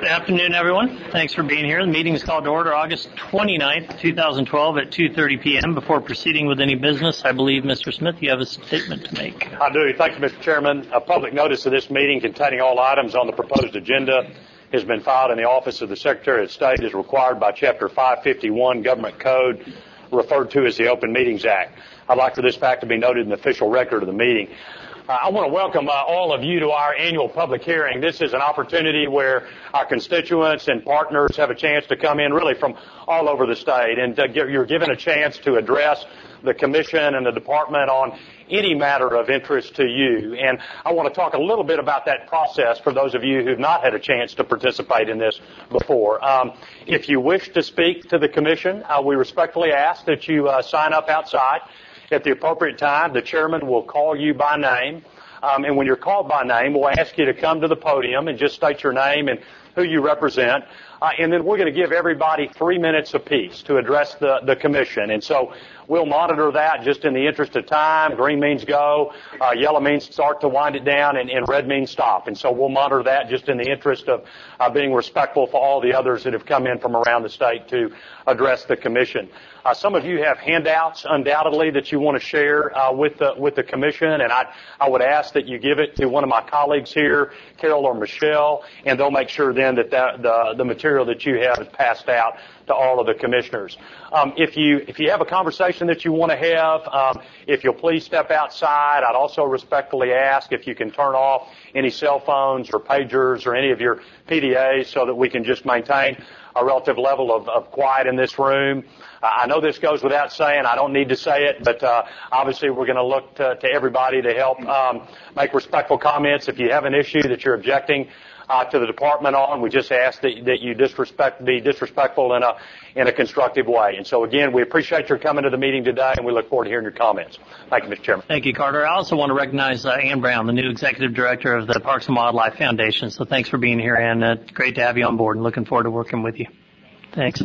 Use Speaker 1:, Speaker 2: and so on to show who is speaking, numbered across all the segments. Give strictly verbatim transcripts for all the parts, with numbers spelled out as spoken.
Speaker 1: Good afternoon, everyone. Thanks for being here. The meeting is called to order August twenty-ninth, twenty twelve at two thirty p.m. Before proceeding with any business, I believe, Mister Smith, you have a statement to make.
Speaker 2: I do. Thank you, Mister Chairman. A public notice of this meeting containing all items on the proposed agenda has been filed in the office of the Secretary of State as required by Chapter five fifty-one Government Code, referred to as the Open Meetings Act. I'd like for this fact to be noted in the official record of the meeting. Uh, I want to welcome uh, all of you to our annual public hearing. This is an opportunity where our constituents and partners have a chance to come in really from all over the state, and uh, you're given a chance to address the Commission and the Department on any matter of interest to you. And I want to talk a little bit about that process for those of you who've not had a chance to participate in this before. Um, if you wish to speak to the Commission, uh, we respectfully ask that you uh, sign up outside. At the appropriate time, the chairman will call you by name. Um, and when you're called by name, we'll ask you to come to the podium and just state your name and who you represent. Uh, and then we're going to give everybody three minutes apiece to address the, the commission. And so we'll monitor that just in the interest of time. Green means go, uh, yellow means start to wind it down, and, and red means stop. And so we'll monitor that just in the interest of uh, being respectful for all the others that have come in from around the state to address the commission. Uh, some of you have handouts, undoubtedly, that you want to share uh, with the with the commission, and I I would ask that you give it to one of my colleagues here, Carol or Michelle, and they'll make sure then that, that the the material that you have is passed out to all of the commissioners. Um, if you if you have a conversation that you want to have, um, if you'll please step outside. I'd also respectfully ask if you can turn off any cell phones or pagers or any of your P D As so that we can just maintain a relative level of, of quiet in this room. Uh, I know this goes without saying. I don't need to say it, but uh, obviously we're going to look to, to everybody to help um, make respectful comments. If you have an issue that you're objecting uh, to the department on, we just ask that, that you disrespect, be disrespectful in a in a constructive way. And so again, we appreciate your coming to the meeting today, and we look forward to hearing your comments. Thank you, Mister Chairman.
Speaker 1: Thank you, Carter. I also want to recognize uh, Ann Brown, the new Executive Director of the Parks and Wildlife Foundation. So thanks for being here, Ann. Uh, great to have you on board, and looking forward to working with you. Thanks.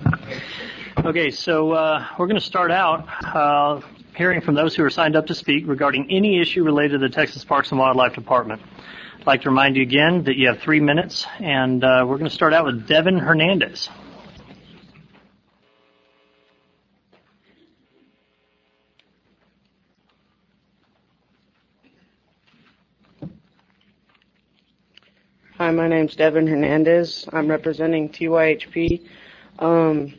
Speaker 1: Okay, so uh, we're going to start out uh, hearing from those who are signed up to speak regarding any issue related to the Texas Parks and Wildlife Department. I'd like to remind you again that you have three minutes, and uh, we're going to start out with Devin Hernandez.
Speaker 3: Hi, my name's Devin Hernandez. I'm representing T Y H P. Um,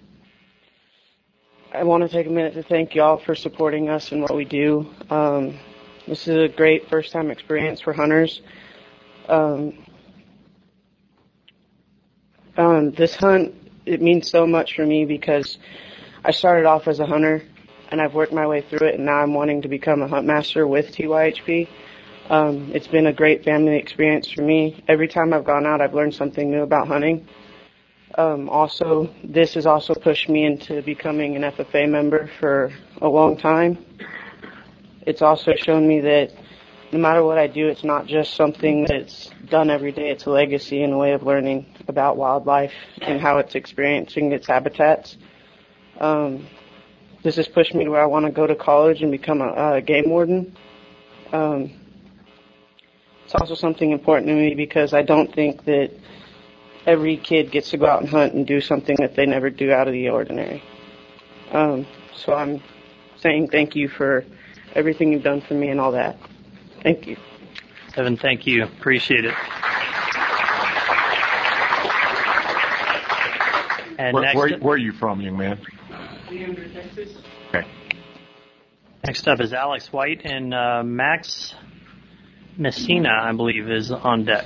Speaker 3: I want to take a minute to thank y'all for supporting us in what we do. Um, this is a great first-time experience for hunters. Um, um, this hunt, it means so much for me because I started off as a hunter, and I've worked my way through it, and now I'm wanting to become a hunt master with T Y H P. Um, it's been a great family experience for me. Every time I've gone out, I've learned something new about hunting. Um, also, this has also pushed me into becoming an F F A member for a long time. It's also shown me that no matter what I do, it's not just something that's done every day. It's a legacy and a way of learning about wildlife and how it's experiencing its habitats. Um, this has pushed me to where I want to go to college and become a, a game warden. Um, it's also something important to me because I don't think that every kid gets to go out and hunt and do something that they never do out of the ordinary. Um, so I'm saying thank you for everything you've done for me and all that. Thank you.
Speaker 1: Evan, thank you. Appreciate it. And
Speaker 4: where,
Speaker 1: next,
Speaker 4: where, where are you from, young man?
Speaker 3: Leander, Texas.
Speaker 4: Okay.
Speaker 1: Next up is Alex White, and uh, Max Messina, I believe, is on deck.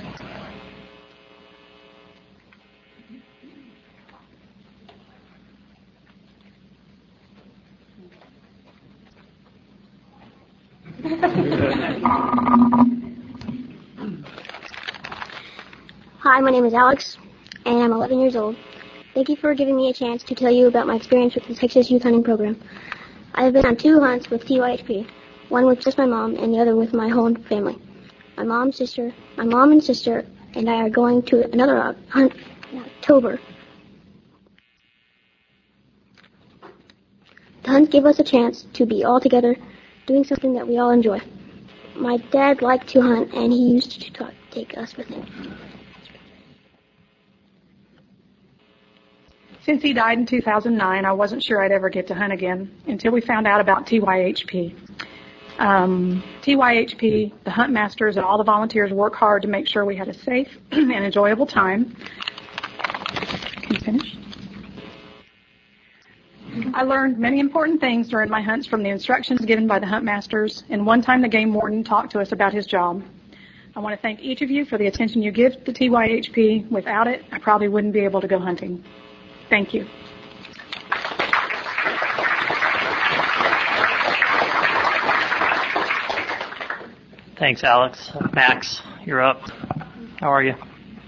Speaker 5: Hi, my name is Alex, and I'm eleven years old. Thank you for giving me a chance to tell you about my experience with the Texas Youth Hunting Program. I have been on two hunts with T Y H P, one with just my mom and the other with my whole family. My mom, sister, my mom and sister and I are going to another hunt in October. The hunt gave us a chance to be all together, doing something that we all enjoy. My dad liked to hunt, and he used to talk, take us with him.
Speaker 4: Since he died in two thousand nine, I wasn't sure I'd ever get to hunt again until we found out about T Y H P. Um, T Y H P, the hunt masters, and all the volunteers work hard to make sure we had a safe and enjoyable time. Can you finish? I learned many important things during my hunts from the instructions given by the hunt masters, and one time the game warden talked to us about his job. I want to thank each of you for the attention you give to T Y H P. Without it, I probably wouldn't be able to go hunting. Thank you.
Speaker 1: Thanks, Alex. Max, you're up. How are you?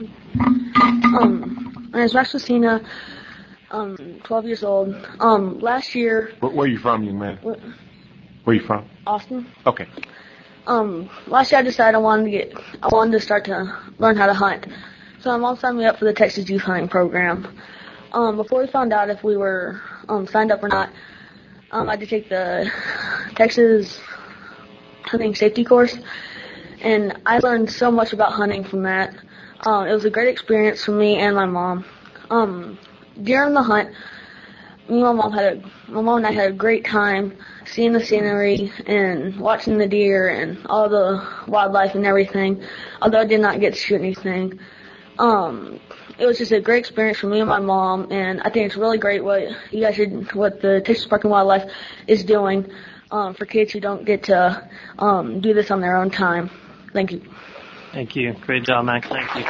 Speaker 6: Um, my name is Max Messina. Um, twelve years old. Um, last year.
Speaker 7: Where, where are you from, young man? Where, where are you from?
Speaker 6: Austin.
Speaker 7: Okay.
Speaker 6: Um, last year I decided I wanted to get, I wanted to start to learn how to hunt. So my mom signed me up for the Texas Youth Hunting Program. Um, before we found out if we were um, signed up or not, um, I had to take the Texas Hunting Safety Course, and I learned so much about hunting from that. Um, it was a great experience for me and my mom. Um, during the hunt, me and my mom had a, my mom and I had a great time seeing the scenery and watching the deer and all the wildlife and everything. Although I did not get to shoot anything. Um, it was just a great experience for me and my mom, and I think it's really great what you guys should, what the Texas Park and Wildlife is doing um, for kids who don't get to um, do this on their own time. Thank you.
Speaker 1: Thank you. Great job, Max. Thank you.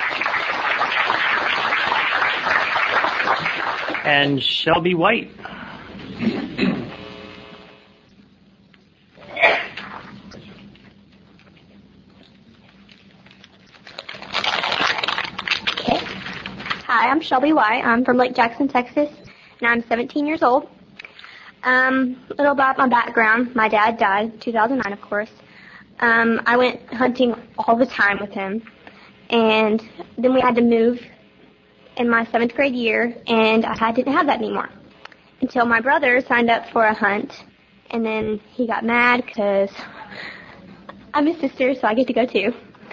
Speaker 1: And Shelby White.
Speaker 5: Hi, I'm Shelby White. I'm from Lake Jackson, Texas, and I'm seventeen years old. Um, a little about my background. My dad died in two thousand nine, of course. Um, I went hunting all the time with him, and then we had to move in my seventh grade year, and I didn't have that anymore until my brother signed up for a hunt, and then he got mad because I'm his sister, so I get to go too.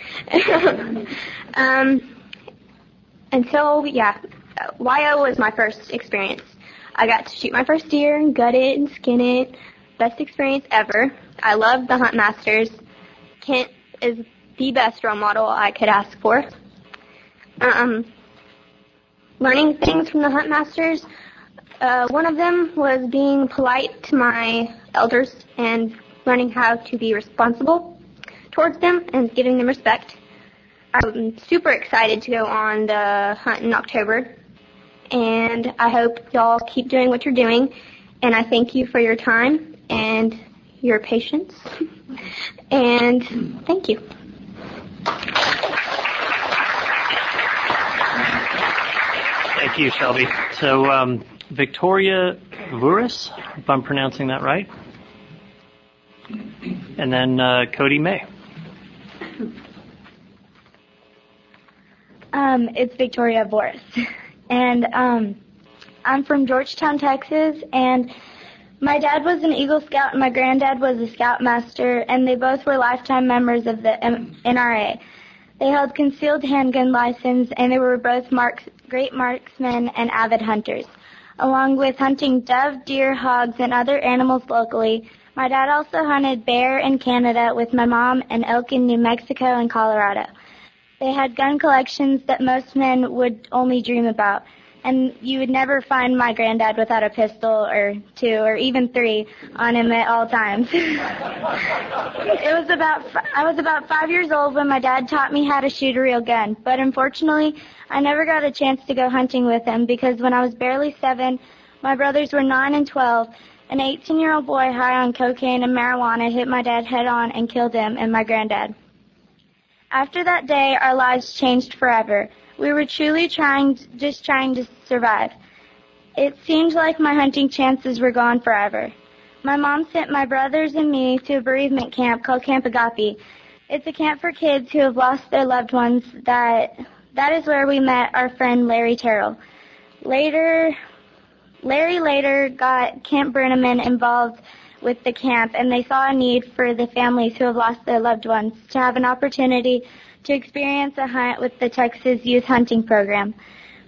Speaker 5: um, and so, yeah, Y O was my first experience. I got to shoot my first deer and gut it and skin it. Best experience ever. I love the hunt masters. Kent is the best role model I could ask for. Um, learning things from the hunt masters. Uh, one of them was being polite to my elders and learning how to be responsible towards them and giving them respect. I'm super excited to go on the hunt in October, and I hope y'all keep doing what you're doing, and I thank you for your time and your patience, and thank you.
Speaker 1: Thank you, Shelby. So, um, Victoria Vuris, if I'm pronouncing that right, and then uh, Cody May.
Speaker 8: Um, it's Victoria Boris, and um, I'm from Georgetown, Texas, and my dad was an Eagle Scout and my granddad was a Scoutmaster, and they both were lifetime members of the M- N R A. They held concealed handgun license, and they were both marks, great marksmen and avid hunters. Along with hunting dove, deer, hogs, and other animals locally, my dad also hunted bear in Canada with my mom and elk in New Mexico and Colorado. They had gun collections that most men would only dream about, and you would never find my granddad without a pistol or two or even three on him at all times. It was about I was about five years old when my dad taught me how to shoot a real gun, but unfortunately, I never got a chance to go hunting with him because when I was barely seven, my brothers were nine and twelve. An eighteen-year-old boy high on cocaine and marijuana hit my dad head on and killed him and my granddad. After that day, our lives changed forever. We were truly trying, just trying to survive. It seemed like my hunting chances were gone forever. My mom sent my brothers and me to a bereavement camp called Camp Agape. It's a camp for kids who have lost their loved ones. That that is where we met our friend Larry Terrell. Later, Larry later got Camp Brenneman involved with the camp, and they saw a need for the families who have lost their loved ones to have an opportunity to experience a hunt with the Texas Youth Hunting Program.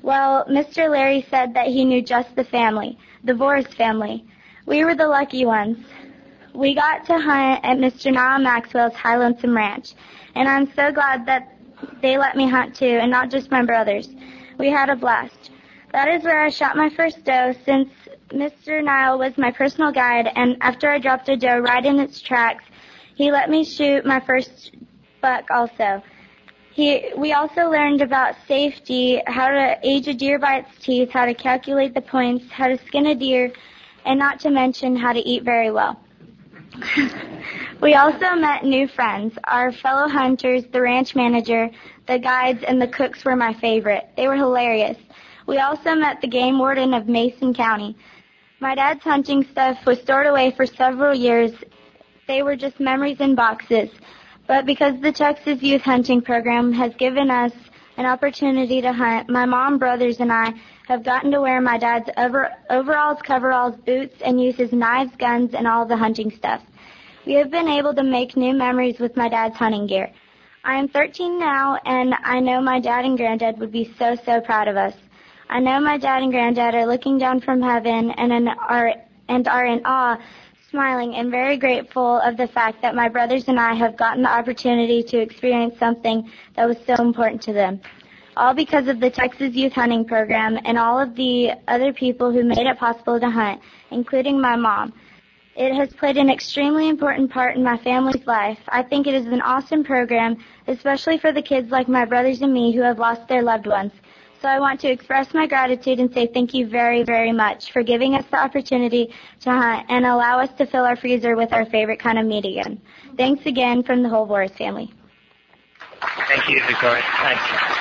Speaker 8: Well, Mister Larry said that he knew just the family, the Voris family. We were the lucky ones. We got to hunt at Mister Niall Maxwell's High Lonesome Ranch, and I'm so glad that they let me hunt too, and not just my brothers. We had a blast. That is where I shot my first doe, since Mister Niall was my personal guide, and after I dropped a doe right in its tracks, he let me shoot my first buck also. He, we also learned about safety, how to age a deer by its teeth, how to calculate the points, how to skin a deer, and not to mention how to eat very well. We also met new friends. Our fellow hunters, the ranch manager, the guides, and the cooks were my favorite. They were hilarious. We also met the game warden of Mason County. My dad's hunting stuff was stored away for several years. They were just memories in boxes. But because the Texas Youth Hunting Program has given us an opportunity to hunt, my mom, brothers, and I have gotten to wear my dad's over- overalls, coveralls, boots, and use his knives, guns, and all the hunting stuff. We have been able to make new memories with my dad's hunting gear. I am thirteen now, and I know my dad and granddad would be so, so proud of us. I know my dad and granddad are looking down from heaven and in, are, and are in awe, smiling and very grateful of the fact that my brothers and I have gotten the opportunity to experience something that was so important to them. All because of the Texas Youth Hunting Program and all of the other people who made it possible to hunt, including my mom. It has played an extremely important part in my family's life. I think it is an awesome program, especially for the kids like my brothers and me who have lost their loved ones. So I want to express my gratitude and say thank you very, very much for giving us the opportunity to hunt and allow us to fill our freezer with our favorite kind of meat again. Thanks again from the whole Voris family.
Speaker 1: Thank you, Victoria. Thanks.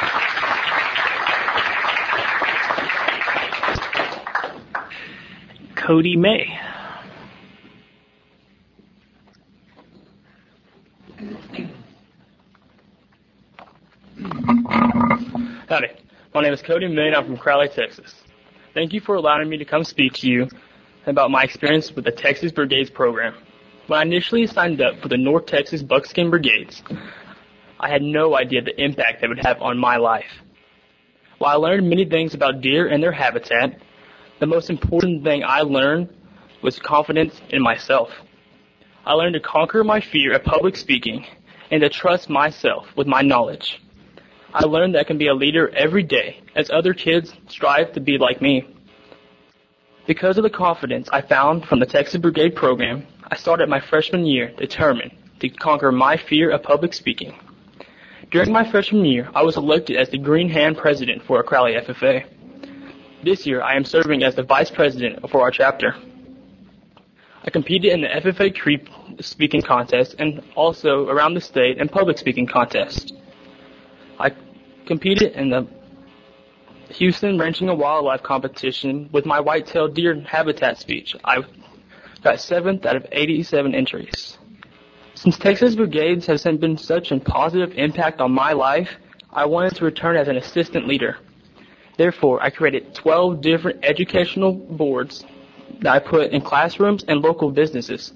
Speaker 1: Cody May.
Speaker 9: Howdy. My name is Cody May, and I'm from Crowley, Texas. Thank you for allowing me to come speak to you about my experience with the Texas Brigades program. When I initially signed up for the North Texas Buckskin Brigades, I had no idea the impact they would have on my life. While I learned many things about deer and their habitat, the most important thing I learned was confidence in myself. I learned to conquer my fear of public speaking and to trust myself with my knowledge. I learned that I can be a leader every day as other kids strive to be like me. Because of the confidence I found from the Texas Brigade program, I started my freshman year determined to conquer my fear of public speaking. During my freshman year, I was elected as the Green Hand President for our Crowley F F A. This year, I am serving as the Vice President for our chapter. I competed in the F F A Cree speaking contest and also around the state and public speaking contest. I competed in the Houston Ranching and Wildlife competition with my white-tailed deer habitat speech. I got seventh out of eighty-seven entries. Since Texas Brigades has been such a positive impact on my life, I wanted to return as an assistant leader. Therefore, I created twelve different educational boards that I put in classrooms and local businesses.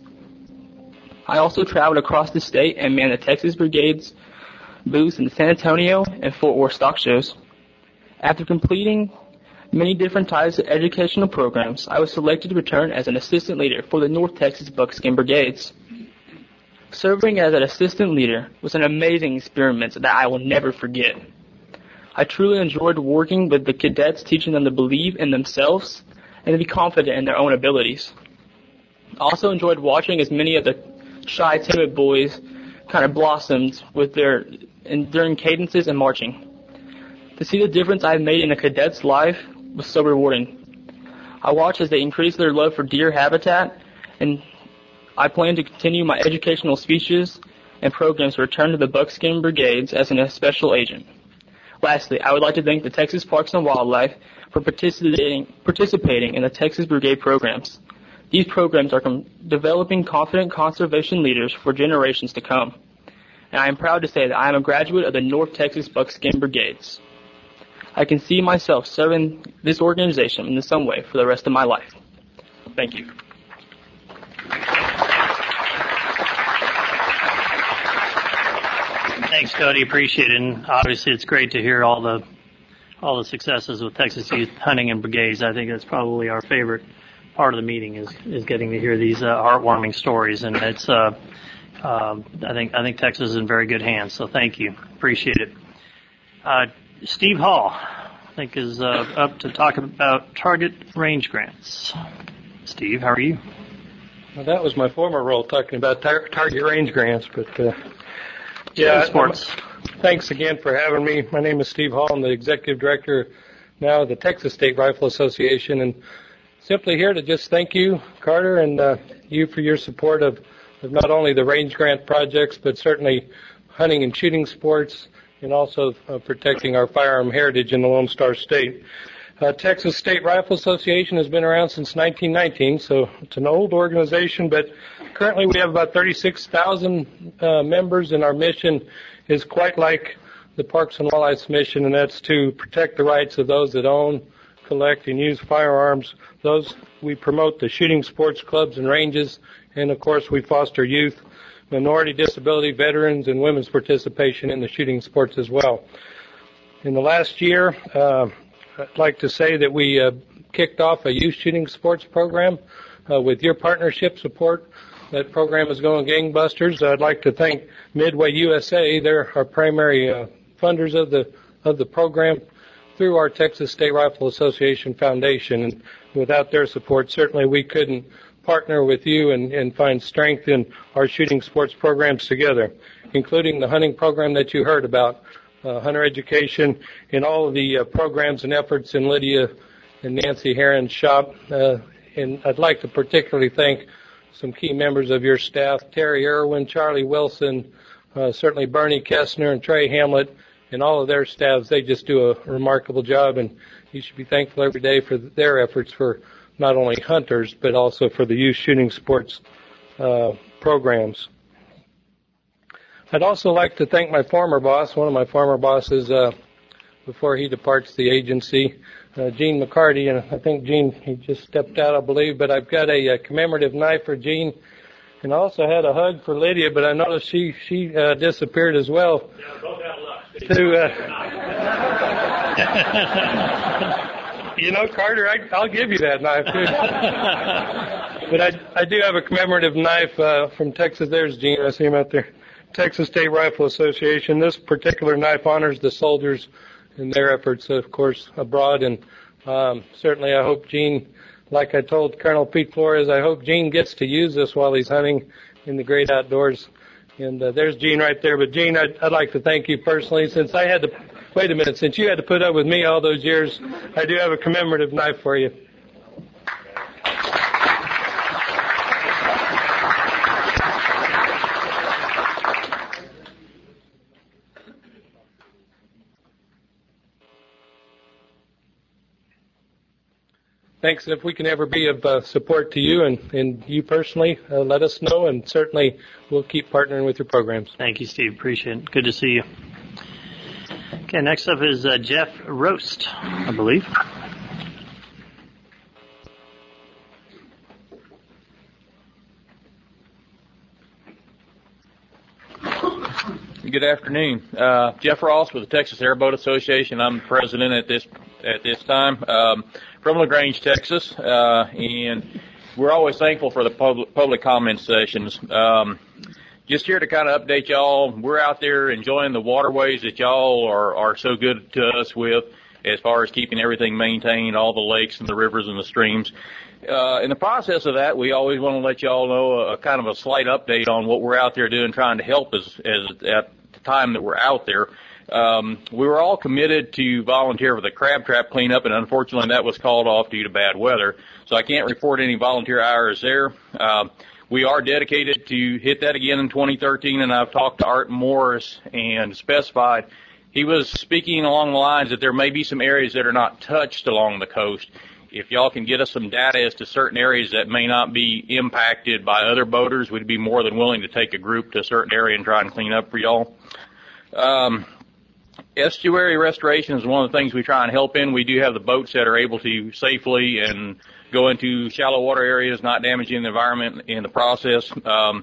Speaker 9: I also traveled across the state and manned the Texas Brigades booths in the San Antonio and Fort Worth stock shows. After completing many different types of educational programs, I was selected to return as an assistant leader for the North Texas Buckskin Brigades. Serving as an assistant leader was an amazing experience that I will never forget. I truly enjoyed working with the cadets, teaching them to believe in themselves and to be confident in their own abilities. I also enjoyed watching as many of the shy, timid boys kind of blossomed with their and during cadences and marching. To see the difference I have made in a cadet's life was so rewarding. I watched as they increased their love for deer habitat, and I plan to continue my educational speeches and programs to return to the Buckskin Brigades as an special agent. Lastly, I would like to thank the Texas Parks and Wildlife for participating, participating in the Texas Brigade programs. These programs are com- developing confident conservation leaders for generations to come. And I am proud to say that I am a graduate of the North Texas Buckskin Brigades. I can see myself serving this organization in some way for the rest of my life. Thank you.
Speaker 1: Thanks, Cody. Appreciate it. And obviously, it's great to hear all the all the successes with Texas Youth Hunting and Brigades. I think that's probably our favorite part of the meeting is, is getting to hear these uh, heartwarming stories, and it's uh, um, I think I think Texas is in very good hands. So thank you, appreciate it. Uh, Steve Hall, I think, is uh, up to talk about target range grants. Steve, how are you?
Speaker 10: Well, that was my former role, talking about tar- target range grants, but uh, yeah,
Speaker 1: sports.
Speaker 10: Thanks again for having me. My name is Steve Hall. I'm the executive director now of the Texas State Rifle Association, and simply here to just thank you, Carter, and uh, you for your support of, of not only the range grant projects, but certainly hunting and shooting sports, and also uh, protecting our firearm heritage in the Lone Star State. Uh, Texas State Rifle Association has been around since nineteen nineteen, so it's an old organization, but currently we have about thirty-six thousand uh, members, and our mission is quite like the Parks and Wildlife's mission, and that's to protect the rights of those that own, collect, and use firearms. Those we promote the shooting sports clubs and ranges, and of course we foster youth, minority, disability, veterans, and women's participation in the shooting sports as well. In the last year, uh, I'd like to say that we uh, kicked off a youth shooting sports program uh, with your partnership support. That program is going gangbusters. I'd like to thank Midway U S A. They're our primary uh, funders of the of the program through our Texas State Rifle Association Foundation. And without their support, certainly we couldn't partner with you and, and find strength in our shooting sports programs together, including the hunting program that you heard about, uh, hunter education, and all of the uh, programs and efforts in Lydia and Nancy Heron's shop. Uh, and I'd like to particularly thank some key members of your staff, Terry Irwin, Charlie Wilson, uh, certainly Bernie Kessner and Trey Hamlet, and all of their staffs. They just do a remarkable job, and you should be thankful every day for their efforts for not only hunters, but also for the youth shooting sports uh, programs. I'd also like to thank my former boss, one of my former bosses, uh, before he departs the agency, uh, Gene McCarty, and I think Gene, he just stepped out, I believe, but I've got a, a commemorative knife for Gene, and I also had a hug for Lydia, but I noticed she she uh, disappeared as well.
Speaker 2: Yeah, both out of luck.
Speaker 10: To, uh, you know, Carter, I, I'll give you that knife, too. But I, I do have a commemorative knife uh, from Texas. There's Gene. I see him out there. Texas State Rifle Association. This particular knife honors the soldiers and their efforts, of course, abroad. And um, certainly I hope Gene, like I told Colonel Pete Flores, I hope Gene gets to use this while he's hunting in the great outdoors. And uh, there's Gene right there. But, Gene, I'd, I'd like to thank you personally. Since I had to, wait a minute, since you had to put up with me all those years, I do have a commemorative knife for you. Thanks. If we can ever be of uh, support to you and, and you personally, uh, let us know, and certainly we'll keep partnering with your programs.
Speaker 1: Thank you, Steve. Appreciate it. Good to see you. Okay, next up is uh, Jeff Roast, I believe.
Speaker 11: Good afternoon. Uh, Jeff Ross with the Texas Airboat Association. I'm the president at this at this time um, from LaGrange, Texas, uh, and we're always thankful for the public, public comment sessions. Um, just here to kind of update y'all, we're out there enjoying the waterways that y'all are, are so good to us with as far as keeping everything maintained, all the lakes and the rivers and the streams. Uh, in the process of that, we always want to let y'all know a, a kind of a slight update on what we're out there doing, trying to help as, as at the time that we're out there. Um, we were all committed to volunteer for the crab trap cleanup, and unfortunately that was called off due to bad weather. So I can't report any volunteer hours there. Um, we are dedicated to hit that again in twenty thirteen, and I've talked to Art Morris and specified. He was speaking along the lines that there may be some areas that are not touched along the coast. If y'all can get us some data as to certain areas that may not be impacted by other boaters, we'd be more than willing to take a group to a certain area and try and clean up for y'all. Um, estuary restoration is one of the things we try and help in. We do have the boats that are able to safely and go into shallow water areas, not damaging the environment in the process. Um,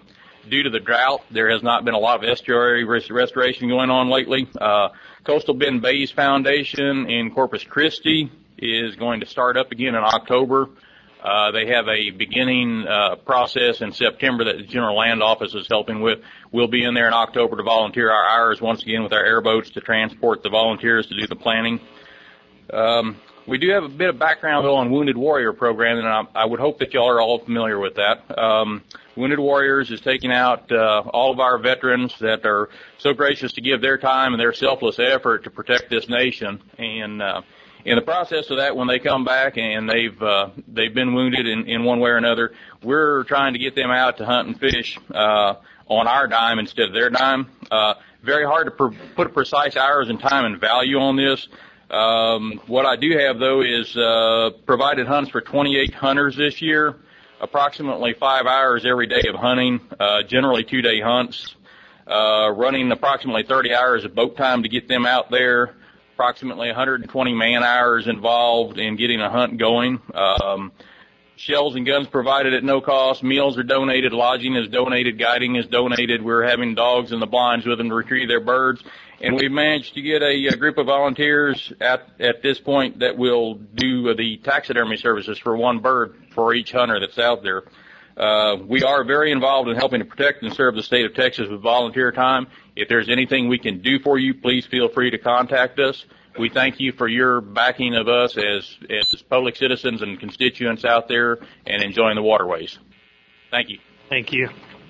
Speaker 11: due to the drought, there has not been a lot of estuary res- restoration going on lately. Uh, Coastal Bend Bays Foundation in Corpus Christi is going to start up again in October. Uh, they have a beginning uh, process in September that the General Land Office is helping with. We'll be in there in October to volunteer our hours once again with our airboats to transport the volunteers to do the planning. Um, we do have a bit of background though on Wounded Warrior program, and I, I would hope that y'all are all familiar with that. Um, Wounded Warriors is taking out uh, all of our veterans that are so gracious to give their time and their selfless effort to protect this nation. And uh, in the process of that, when they come back and they've uh, they've been wounded in, in one way or another, we're trying to get them out to hunt and fish uh, on our dime instead of their dime. Uh, very hard to pr- put precise hours and time and value on this. Um, what I do have, though, is uh, provided hunts for twenty-eight hunters this year, approximately five hours every day of hunting, uh, generally two-day hunts, uh, running approximately thirty hours of boat time to get them out there, approximately one hundred twenty man-hours involved in getting a hunt going. Um, shells and guns provided at no cost. Meals are donated. Lodging is donated. Guiding is donated. We're having dogs in the blinds with them to retrieve their birds. And we've managed to get a, a group of volunteers at, at this point that will do the taxidermy services for one bird for each hunter that's out there. Uh, we are very involved in helping to protect and serve the state of Texas with volunteer time. If there's anything we can do for you, please feel free to contact us. We thank you for your backing of us as, as public citizens and constituents out there and enjoying the waterways. Thank you.
Speaker 1: Thank you.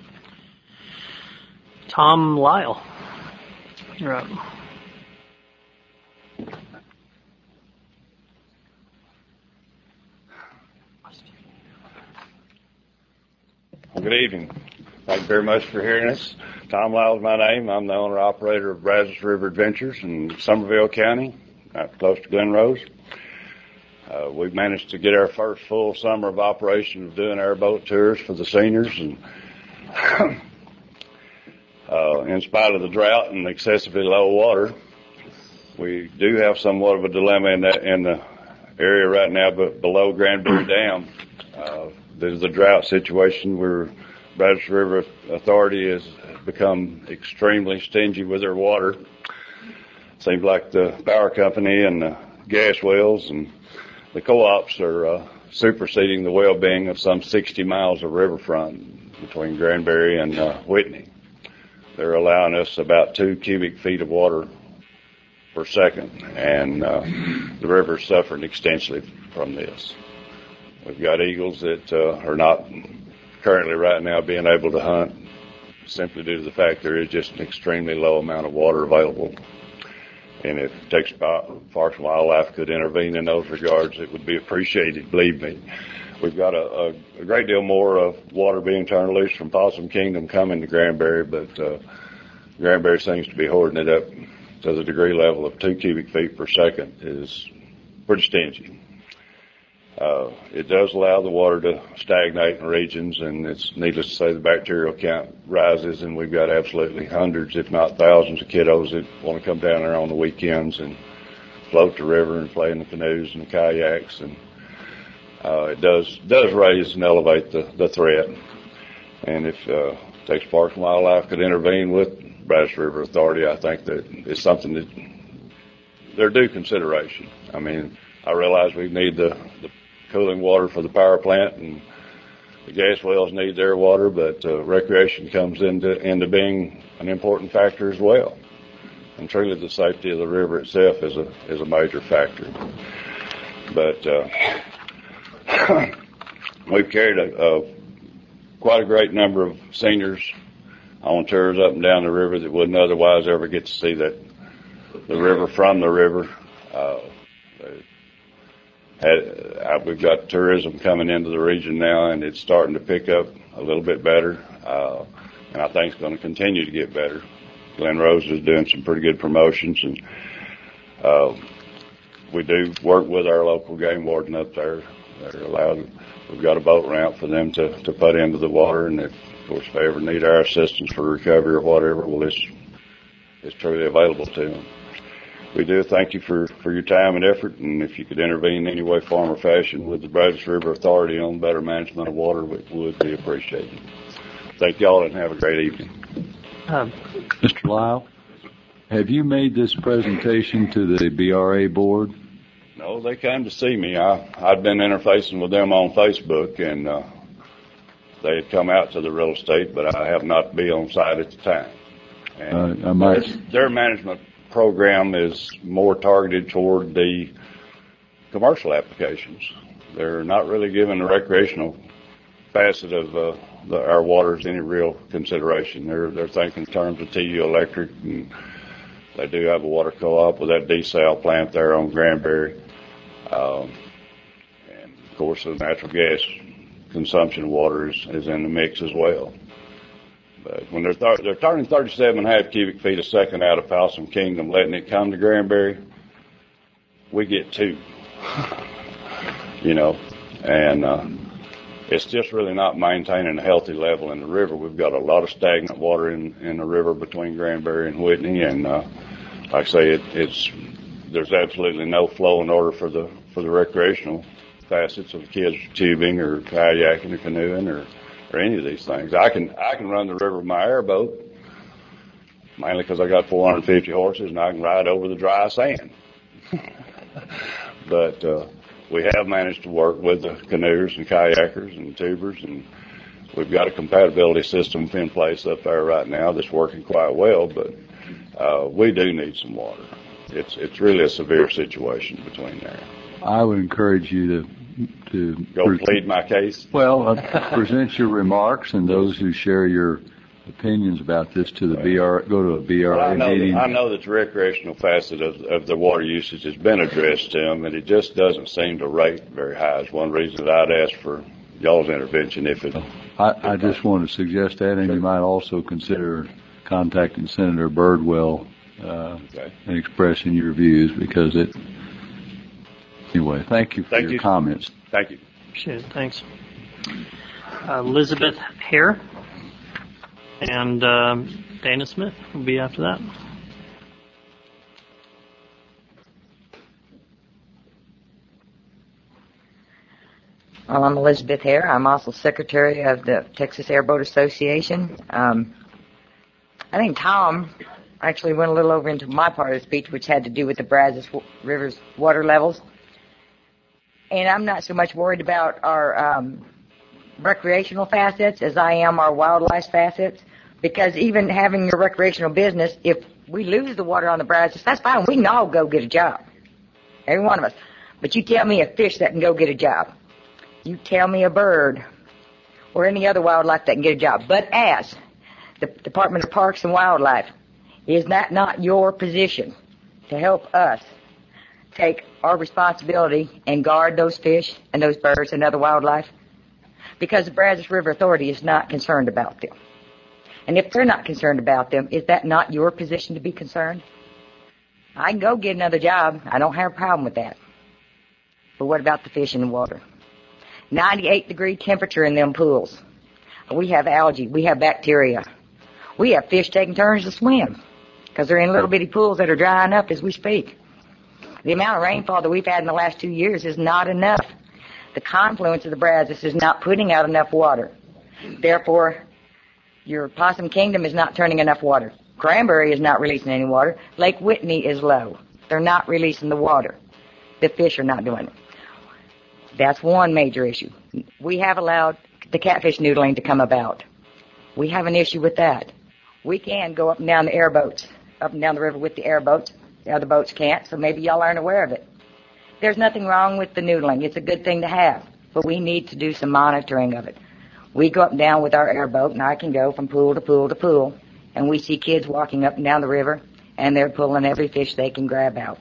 Speaker 1: Tom Lyle. You're up.
Speaker 12: Well, good evening. Thank you very much for hearing us. Tom Lyle is my name. I'm the owner-operator of Brazos River Adventures in Somerville County, out close to Glen Rose. Uh, we've managed to get our first full summer of operation of doing airboat tours for the seniors, and uh, in spite of the drought and excessively low water, we do have somewhat of a dilemma in that in the area right now, but below Granbury Dam. Uh, there's the drought situation where Brazos River Authority has become extremely stingy with their water. Seems like the power company and the gas wells and the co-ops are uh, superseding the well-being of some sixty miles of riverfront between Granbury and uh, Whitney. They're allowing us about two cubic feet of water per second, and uh, the river's suffering extensively from this. We've got eagles that uh, are not currently right now being able to hunt simply due to the fact there is just an extremely low amount of water available. And if Texas Parks and Wildlife could intervene in those regards, it would be appreciated, believe me. We've got a, a, a great deal more of water being turned loose from Possum Kingdom coming to Granbury, but uh, Granbury seems to be hoarding it up to the degree level of two cubic feet per second is pretty stingy. Uh, it does allow the water to stagnate in regions, and it's needless to say the bacterial count rises, and we've got absolutely hundreds, if not thousands, of kiddos that want to come down there on the weekends and float the river and play in the canoes and the kayaks, and uh, it does does raise and elevate the, the threat. And if uh, Texas Parks and Wildlife could intervene with Brazos River Authority, I think that it's something that they're due consideration. I mean, I realize we need the, the cooling water for the power plant, and the gas wells need their water, but uh, recreation comes into into being an important factor as well. And truly, the safety of the river itself is a is a major factor. But uh, we've carried a, a quite a great number of seniors on tours up and down the river that wouldn't otherwise ever get to see that the river from the river. Uh, Had, uh, we've got tourism coming into the region now, and it's starting to pick up a little bit better, uh, and I think it's going to continue to get better. Glen Rose is doing some pretty good promotions, and uh, we do work with our local game warden up there. They're allowed. We've got a boat ramp for them to, to put into the water, and if, of course, if they ever need our assistance for recovery or whatever, well, it's it's truly available to them. We do thank you for, for your time and effort, and if you could intervene in any way, form, or fashion with the Brazos River Authority on better management of water, it would be appreciated. thank y'all and have a great evening.
Speaker 1: Um,
Speaker 13: Mister Lyle, have you made this presentation to the B R A board?
Speaker 12: No, they came to see me. I, I'd been interfacing with them on Facebook, and uh, they had come out to the real estate, but I happened not to be on site at the time. And
Speaker 13: uh, I might...
Speaker 12: their, their management program is more targeted toward the commercial applications. They're not really giving the recreational facet of uh, the, our waters any real consideration. They're they're thinking in terms of T U Electric, and they do have a water co-op with that desal plant there on Granbury, um, and of course the natural gas consumption water is, is in the mix as well. But when they're th- they're turning thirty-seven and a half cubic feet a second out of Possum Kingdom, letting it come to Granbury, we get two. You know, and uh, it's just really not maintaining a healthy level in the river. We've got a lot of stagnant water in, in the river between Granbury and Whitney, and uh, like I say, it, it's there's absolutely no flow in order for the for the recreational facets of the kids tubing or kayaking or canoeing or, or any of these things. I can I can run the river with my airboat, mainly because I got four hundred fifty horses and I can ride over the dry sand. But uh, we have managed to work with the canoers and kayakers and tubers, and we've got a compatibility system in place up there right now that's working quite well, but uh, we do need some water. It's it's really a severe situation between there.
Speaker 13: I would encourage you to to
Speaker 12: go pre- plead my case.
Speaker 13: Well, uh, present your remarks, and those who share your opinions about this to the B R, go to a B R A
Speaker 12: well, I know
Speaker 13: meeting.
Speaker 12: That, I know that the recreational facet of, of the water usage has been addressed to them, and it just doesn't seem to rate very high. It's one reason that I'd ask for y'all's intervention if it.
Speaker 13: I, I just want to suggest that, and you might also consider contacting Senator Birdwell uh, okay. and expressing your views, because it. Anyway, thank you for
Speaker 12: thank
Speaker 13: your
Speaker 12: you.
Speaker 13: comments.
Speaker 12: Thank you.
Speaker 1: Appreciate it. Thanks. Uh, Elizabeth Hare. And um, Dana Smith will be after that.
Speaker 14: Well, I'm Elizabeth Hare. I'm also secretary of the Texas Airboat Association. Um, I think Tom actually went a little over into my part of the speech, which had to do with the Brazos River's water levels. And I'm not so much worried about our um, recreational facets as I am our wildlife facets, because even having your recreational business, if we lose the water on the Brazos, that's fine. We can all go get a job, every one of us. But you tell me a fish that can go get a job. You tell me a bird or any other wildlife that can get a job. But as the Department of Parks and Wildlife, is that not your position to help us take our responsibility and guard those fish and those birds and other wildlife? Because the Brazos River Authority is not concerned about them. And if they're not concerned about them, is that not your position to be concerned? I can go get another job. I don't have a problem with that. But what about the fish in the water? ninety-eight degree temperature in them pools. We have algae. We have bacteria. We have fish taking turns to swim because they're in little bitty pools that are drying up as we speak. The amount of rainfall that we've had in the last two years is not enough. The confluence of the Brazos is not putting out enough water. Therefore, your Possum Kingdom is not turning enough water. Granbury is not releasing any water. Lake Whitney is low. They're not releasing the water. The fish are not doing it. That's one major issue. We have allowed the catfish noodling to come about. We have an issue with that. We can go up and down the airboats, up and down the river with the airboats. The other boats can't, so maybe y'all aren't aware of it. There's nothing wrong with the noodling. It's a good thing to have, but we need to do some monitoring of it. We go up and down with our airboat, and I can go from pool to pool to pool, and we see kids walking up and down the river, and they're pulling every fish they can grab out.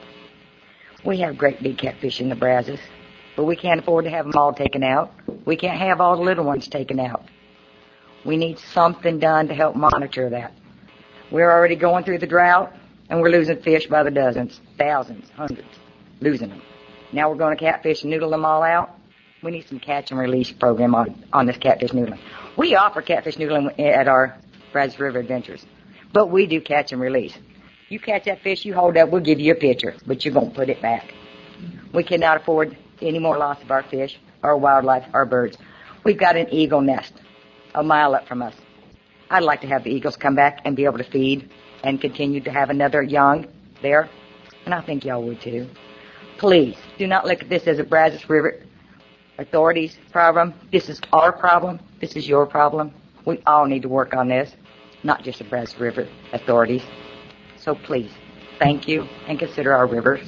Speaker 14: We have great big catfish in the Brazos, but we can't afford to have them all taken out. We can't have all the little ones taken out. We need something done to help monitor that. We're already going through the drought, and we're losing fish by the dozens, thousands, hundreds, losing them. Now we're going to catfish and noodle them all out. We need some catch and release program on, on this catfish noodling. We offer catfish noodling at our Brazos River Adventures, but we do catch and release. You catch that fish, you hold up, we'll give you a picture, but you're going to put it back. We cannot afford any more loss of our fish, our wildlife, our birds. We've got an eagle nest a mile up from us. I'd like to have the eagles come back and be able to feed and continue to have another young there. And I think y'all would too. Please, do not look at this as a Brazos River Authority's problem. This is our problem. This is your problem. We all need to work on this, not just the Brazos River Authorities. So please, thank you, and consider our rivers.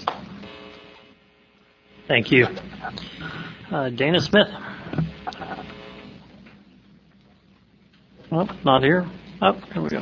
Speaker 1: Thank you. Uh, Dana Smith. Oh, not here. Oh, here we go.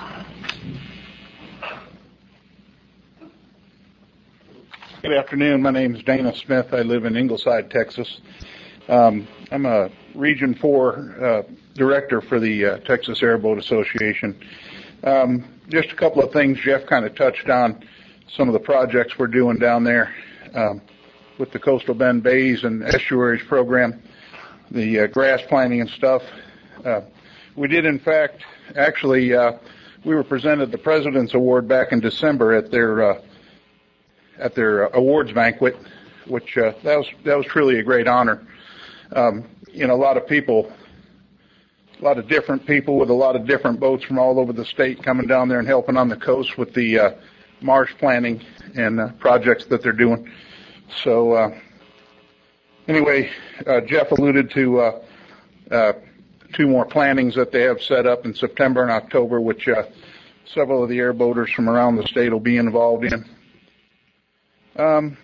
Speaker 15: Good afternoon. My name is Dana Smith. I live in Ingleside, Texas. Um, I'm a Region four uh, director for the uh, Texas Airboat Association. Um, just a couple of things. Jeff kind of touched on some of the projects we're doing down there um, with the Coastal Bend Bays and Estuaries program, the uh, grass planting and stuff. Uh, we did, in fact, actually, uh, we were presented the President's Award back in December at their uh, at their awards banquet, which uh, that was that was truly a great honor. Um, you know, a lot of people, a lot of different people with a lot of different boats from all over the state coming down there and helping on the coast with the uh, marsh planting and uh, projects that they're doing. So uh, anyway, uh, Jeff alluded to uh, uh, two more plantings that they have set up in September and October, which uh, several of the airboaters from around the state will be involved in. Um,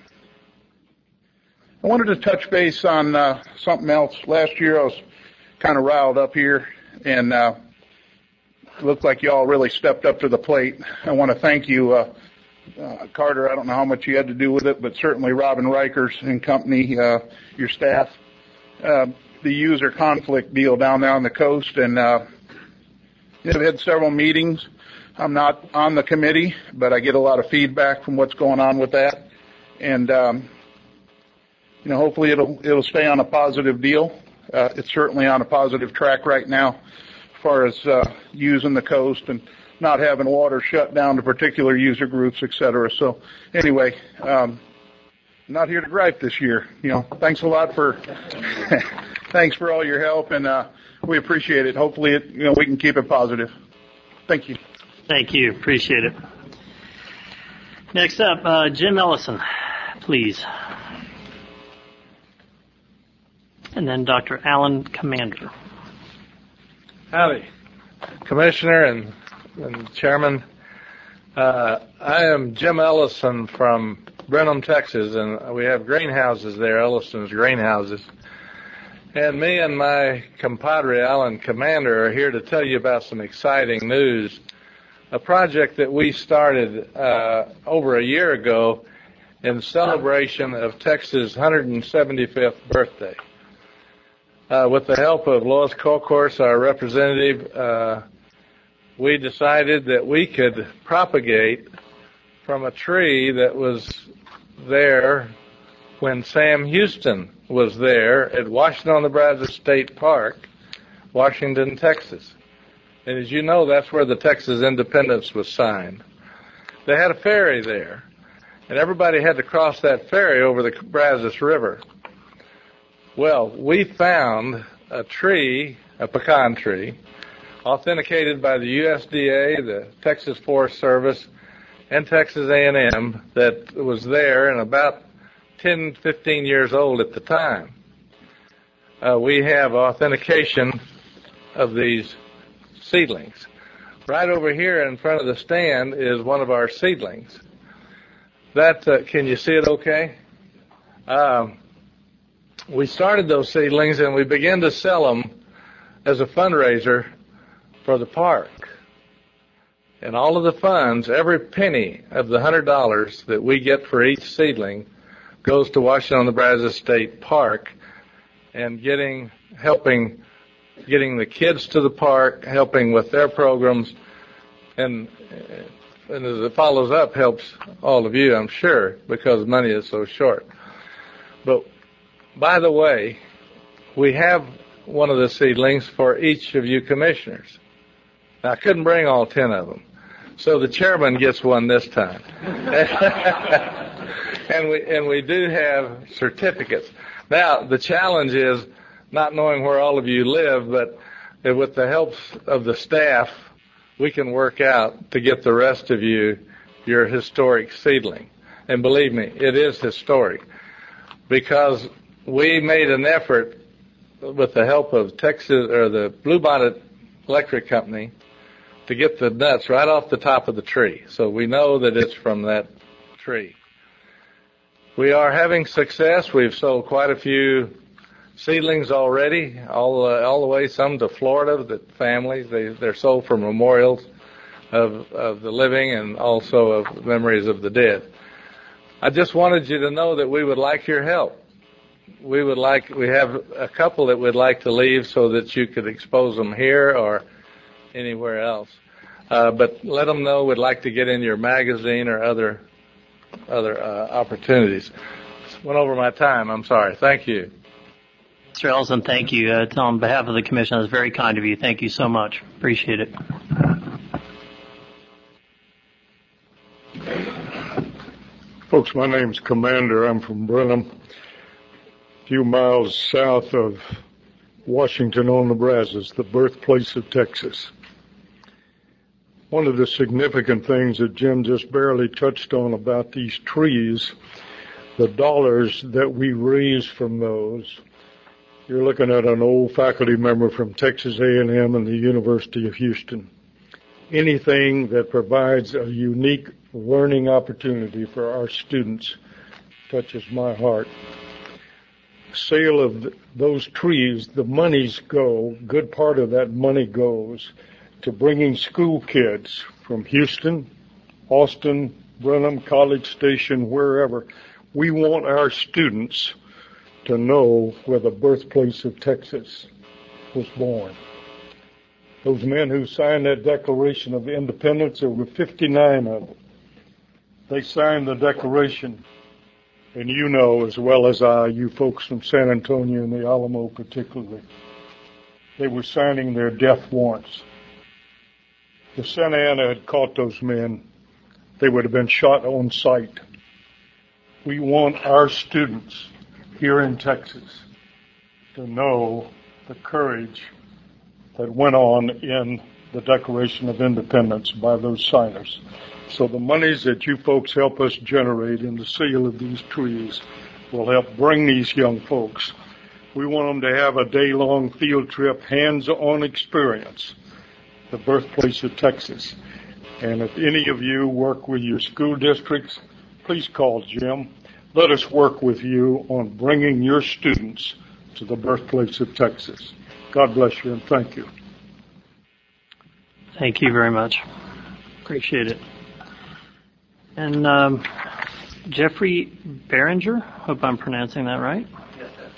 Speaker 15: I wanted to touch base on uh, something else. Last year I was kind of riled up here, and uh, it looked like you all really stepped up to the plate. I want to thank you, uh, uh, Carter. I don't know how much you had to do with it, but certainly Robin Rikers and company, uh, your staff, uh, the user conflict deal down there on the coast, and uh, I've had several meetings. I'm not on the committee, but I get a lot of feedback from what's going on with that. And, um, you know, hopefully it'll, it'll stay on a positive deal. Uh, it's certainly on a positive track right now as far as, uh, using the coast and not having water shut down to particular user groups, et cetera. So anyway, um, not here to gripe this year. You know, thanks a lot for, thanks for all your help, and, uh, we appreciate it. Hopefully it, you know, we can keep it positive. Thank you.
Speaker 1: Thank you. Appreciate it. Next up, uh, Jim Ellison, please. And then Doctor Alan Commander.
Speaker 10: Howdy, Commissioner and, and Chairman. Uh, I am Jim Ellison from Brenham, Texas, and we have greenhouses there, Ellison's Greenhouses. And me and my compadre, Alan Commander, are here to tell you about some exciting news. A project that we started uh, over a year ago in celebration of Texas' one hundred seventy-fifth birthday. Uh, with the help of Lois Colcourse, our representative, uh, we decided that we could propagate from a tree that was there when Sam Houston was there at Washington on the Brazos State Park, Washington, Texas. And as you know, that's where the Texas independence was signed. They had a ferry there, and everybody had to cross that ferry over the Brazos River. Well, we found a tree, a pecan tree, authenticated by the U S D A, the Texas Forest Service, and Texas A and M that was there and about ten, fifteen years old at the time. Uh, we have authentication of these seedlings. Right over here in front of the stand is one of our seedlings. That, uh, can you see it okay? Um, we started those seedlings and we began to sell them as a fundraiser for the park. And all of the funds, every penny of the one hundred dollars that we get for each seedling goes to Washington on the Brazos State Park and getting, helping getting the kids to the park, helping with their programs, and, and as it follows up, helps all of you, I'm sure, because money is so short. But, by the way, we have one of the seedlings for each of you commissioners. Now, I couldn't bring all ten of them, so the chairman gets one this time. and we and we do have certificates. Now, the challenge is not knowing where all of you live, but that with the help of the staff, we can work out to get the rest of you your historic seedling. And believe me, it is historic, because we made an effort with the help of Texas or the Bluebonnet Electric Company to get the nuts right off the top of the tree. So we know that it's from that tree. We are having success. We've sold quite a few seedlings already, all uh, all the way, some to Florida, the families. They, they're sold for memorials of, of the living and also of memories of the dead. I just wanted you to know that we would like your help. We would like, we have a couple that we'd like to leave so that you could expose them here or anywhere else. Uh, but let them know we'd like to get in your magazine or other other uh, opportunities. Went over my time. I'm sorry. Thank you.
Speaker 1: Mister Ellison, thank you. Uh, on behalf of the commission, that's very kind of you. Thank you so much. Appreciate it.
Speaker 16: Folks, my name's Commander. I'm from Brenham, a few miles south of Washington on the Brazos, the birthplace of Texas. One of the significant things that Jim just barely touched on about these trees, the dollars that we raise from those. You're looking at an old faculty member from Texas A and M and the University of Houston. Anything that provides a unique learning opportunity for our students touches my heart. Sale of those trees, the monies go, good part of that money goes to bringing school kids from Houston, Austin, Brenham, College Station, wherever. We want our students to know where the birthplace of Texas was born. Those men who signed that Declaration of Independence, there were fifty-nine of them. They signed the Declaration, and you know as well as I, you folks from San Antonio and the Alamo particularly, they were signing their death warrants. If Santa Anna had caught those men, they would have been shot on sight. We want our students here in Texas to know the courage that went on in the Declaration of Independence by those signers. So the monies that you folks help us generate in the sale of these trees will help bring these young folks. We want them to have a day-long field trip, hands-on experience, the birthplace of Texas. And if any of you work with your school districts, please call Jim. Let us work with you on bringing your students to the birthplace of Texas. God bless you and thank you.
Speaker 1: Thank you very much. Appreciate it. And um, Jeffrey Behringer, hope I'm pronouncing that right.
Speaker 17: Yes, that's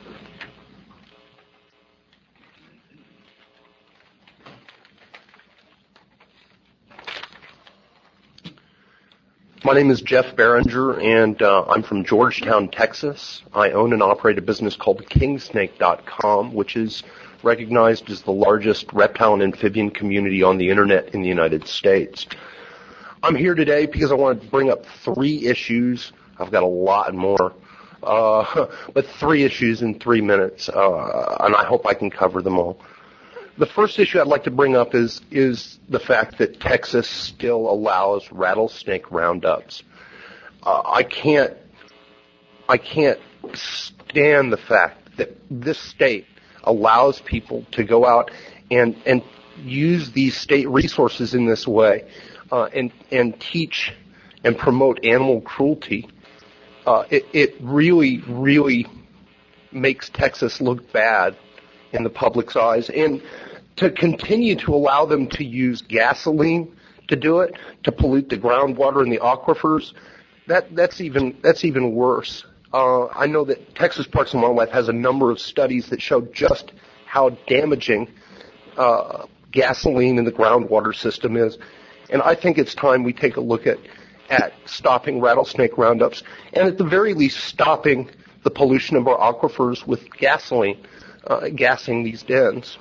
Speaker 17: good. My name is Jeff Behringer, and uh, I'm from Georgetown, Texas. I own and operate a business called king snake dot com, which is recognized as the largest reptile and amphibian community on the internet in the United States. I'm here today because I want to bring up three issues. I've got a lot more, uh, but three issues in three minutes, uh, and I hope I can cover them all. The first issue I'd like to bring up is is the fact that Texas still allows rattlesnake roundups. Uh, I can't I can't stand the fact that this state allows people to go out and and use these state resources in this way, uh, and and teach and promote animal cruelty. Uh, it, it really really makes Texas look bad in the public's eyes, and to continue to allow them to use gasoline to do it, to pollute the groundwater and the aquifers, that that's even that's even worse. Uh, I know that Texas Parks and Wildlife has a number of studies that show just how damaging uh, gasoline in the groundwater system is, and I think it's time we take a look at at stopping rattlesnake roundups, and at the very least stopping the pollution of our aquifers with gasoline. Uh, gassing these dens.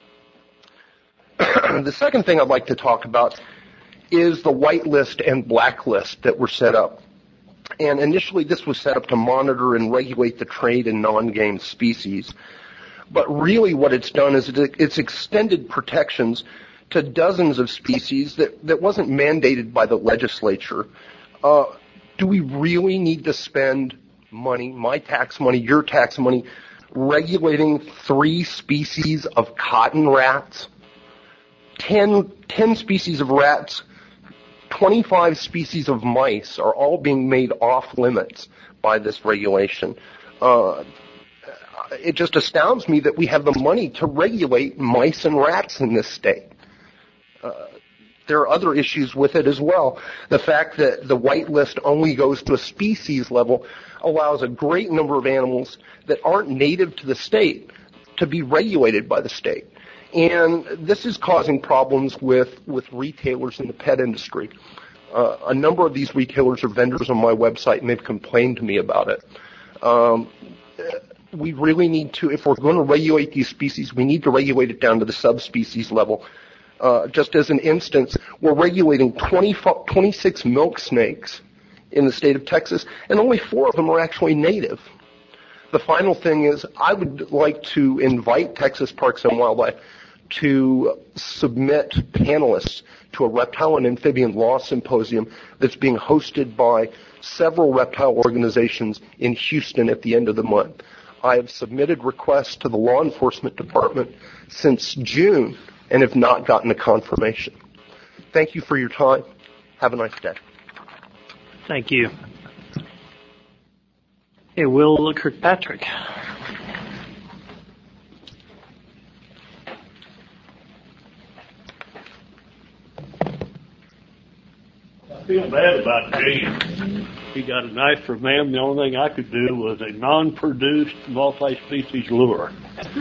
Speaker 17: The second thing I'd like to talk about is the white list and black list that were set up. And initially this was set up to monitor and regulate the trade in non-game species. But really what it's done is it's extended protections to dozens of species that, that wasn't mandated by the legislature. Uh, do we really need to spend money, my tax money, your tax money, regulating three species of cotton rats? Ten, ten species of rats, twenty-five species of mice are all being made off limits by this regulation. Uh, it just astounds me that we have the money to regulate mice and rats in this state. Uh, there are other issues with it as well. The fact that the white list only goes to a species level allows a great number of animals that aren't native to the state to be regulated by the state. And this is causing problems with, with retailers in the pet industry. Uh, a number of these retailers are vendors on my website, and they've complained to me about it. Um, we really need to, if we're going to regulate these species, we need to regulate it down to the subspecies level. Uh, just as an instance, we're regulating twenty, twenty-six milk snakes in the state of Texas, and only four of them are actually native. The final thing is I would like to invite Texas Parks and Wildlife to submit panelists to a reptile and amphibian law symposium that's being hosted by several reptile organizations in Houston at the end of the month. I have submitted requests to the law enforcement department since June and have not gotten a confirmation. Thank you for your time. Have a nice day.
Speaker 1: Thank you. Hey, Will Kirkpatrick.
Speaker 18: I feel bad about James. He got a knife from them. The only thing I could do was a non-produced multi-species lure.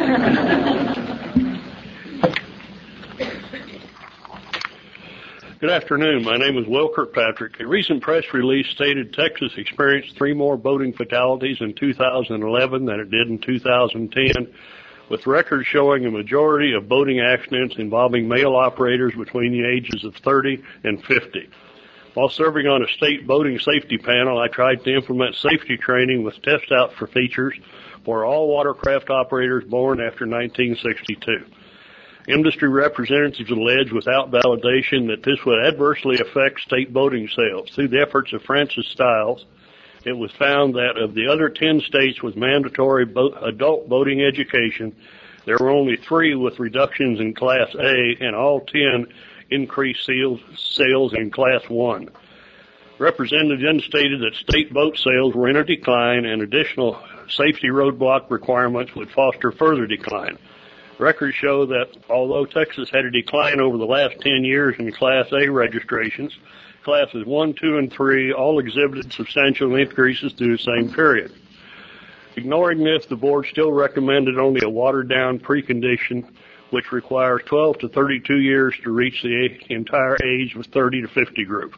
Speaker 18: Good afternoon. My name is Will Kirkpatrick. A recent press release stated Texas experienced three more boating fatalities in two thousand eleven than it did in two thousand ten, with records showing a majority of boating accidents involving male operators between the ages of thirty and fifty. While serving on a state boating safety panel, I tried to implement safety training with test out for features for all watercraft operators born after nineteen sixty-two. Industry representatives allege without validation that this would adversely affect state boating sales. Through the efforts of Francis Stiles, it was found that of the other ten states with mandatory bo- adult boating education, there were only three with reductions in Class A, and all ten increased sales, sales in Class one. Representatives then stated that state boat sales were in a decline and additional safety roadblock requirements would foster further decline. Records show that although Texas had a decline over the last ten years in Class A registrations, Classes one, two, and three all exhibited substantial increases through the same period. Ignoring this, the board still recommended only a watered-down precondition, which requires twelve to thirty-two years to reach the entire age of thirty to fifty group.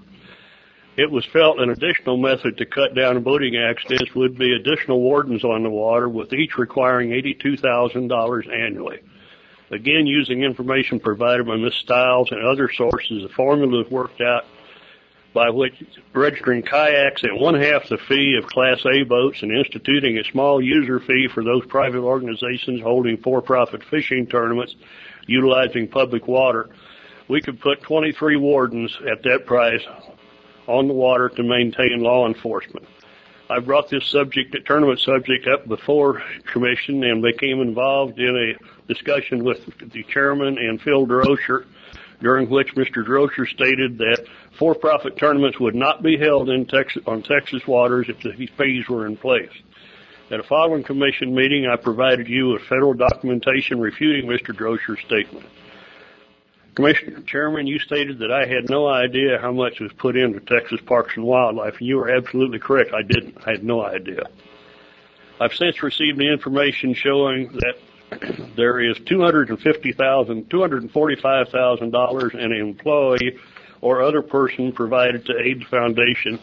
Speaker 18: It was felt an additional method to cut down boating accidents would be additional wardens on the water, with each requiring eighty-two thousand dollars annually. Again, using information provided by Miz Stiles and other sources, a formula is worked out by which registering kayaks at one-half the fee of Class A boats and instituting a small user fee for those private organizations holding for-profit fishing tournaments utilizing public water. We could put twenty-three wardens at that price on the water to maintain law enforcement. I brought this subject, the tournament subject, up before Commission and became involved in a discussion with the chairman and Phil Droscher, during which Mister Droscher stated that for-profit tournaments would not be held in Texas, on Texas waters if the fees were in place. At a following Commission meeting, I provided you with federal documentation refuting Mister Droscher's statement. Commissioner Chairman, you stated that I had no idea how much was put into Texas Parks and Wildlife, and you are absolutely correct. I didn't. I had no idea. I've since received the information showing that there is two hundred fifty thousand dollars, two hundred forty-five thousand dollars an employee or other person provided to aid the foundation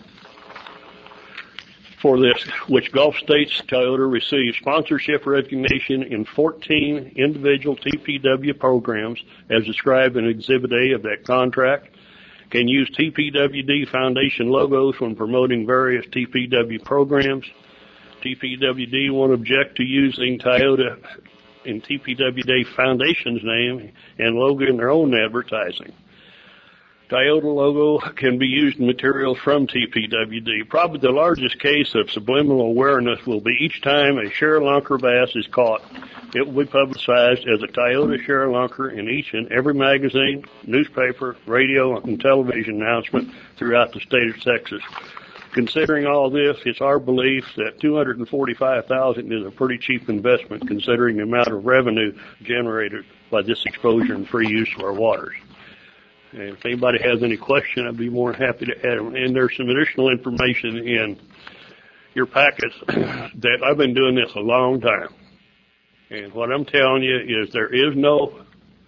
Speaker 18: for this, which Gulf States Toyota received sponsorship recognition in fourteen individual T P W programs as described in Exhibit A of that contract, can use T P W D Foundation logos when promoting various T P W programs. T P W D won't object to using Toyota in T P W D Foundation's name and logo in their own advertising. Toyota logo can be used in materials from T P W D. Probably the largest case of subliminal awareness will be each time a ShareLunker bass is caught. It will be publicized as a Toyota ShareLunker in each and every magazine, newspaper, radio, and television announcement throughout the state of Texas. Considering all this, it's our belief that two hundred forty-five thousand dollars is a pretty cheap investment considering the amount of revenue generated by this exposure and free use of our waters. And if anybody has any question, I'd be more than happy to add them. And there's some additional information in your packets that I've been doing this a long time. And what I'm telling you is there is no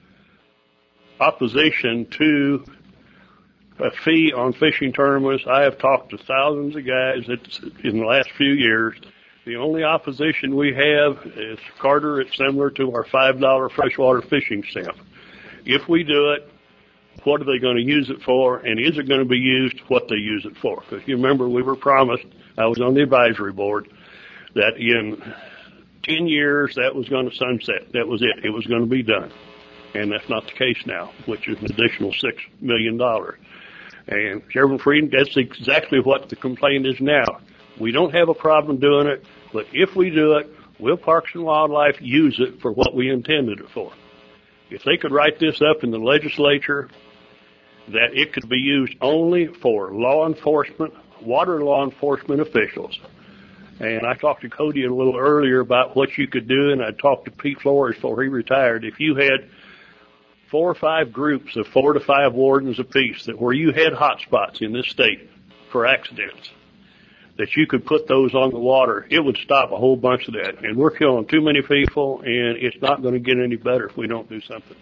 Speaker 18: opposition to a fee on fishing tournaments. I have talked to thousands of guys in the last few years. The only opposition we have is, Carter, it's similar to our five dollar freshwater fishing stamp. If we do it, what are they going to use it for, and is it going to be used what they use it for? Because you remember we were promised, I was on the advisory board, that in ten years that was going to sunset. That was it. It was going to be done. And that's not the case now, which is an additional six million dollars. And Chairman Frieden, that's exactly what the complaint is now. We don't have a problem doing it, but if we do it, will Parks and Wildlife use it for what we intended it for? If they could write this up in the legislature, that it could be used only for law enforcement, water law enforcement officials. And I talked to Cody a little earlier about what you could do, and I talked to Pete Flores before he retired. If you had four or five groups of four to five wardens apiece that where you had hot spots in this state for accidents, that you could put those on the water, it would stop a whole bunch of that. And we're killing too many people, and it's not going to get any better if we don't do something.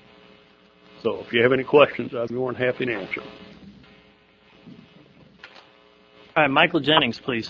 Speaker 18: So if you have any questions, I'd be more than happy to answer them.
Speaker 1: All right, Michael Jennings, please.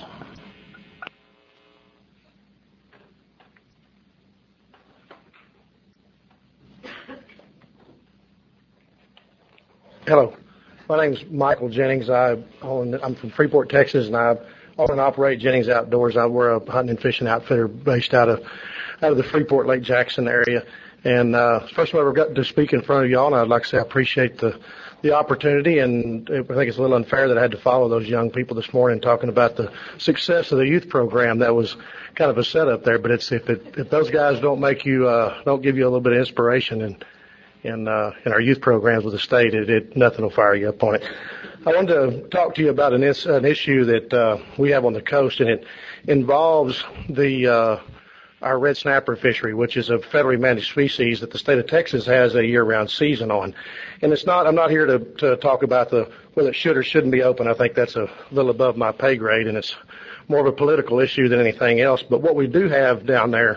Speaker 19: Hello, my name is Michael Jennings. I own, I'm from Freeport, Texas, and I own and operate Jennings Outdoors. I, we're a hunting and fishing outfitter based out of out of the Freeport Lake Jackson area. And uh, first of all, I've got to speak in front of y'all, and I'd like to say I appreciate the the opportunity. And I think it's a little unfair that I had to follow those young people this morning talking about the success of the youth program. That was kind of a setup there. But it's if it, if those guys don't make you uh, don't give you a little bit of inspiration and in uh, in our youth programs with the state, it, it nothing will fire you up on it. I wanted to talk to you about an, is, an issue that uh, we have on the coast, and it involves the uh, our red snapper fishery, which is a federally managed species that the state of Texas has a year-round season on. And it's not. I'm not here to, to talk about the whether it should or shouldn't be open. I think that's a little above my pay grade, and it's more of a political issue than anything else. But what we do have down there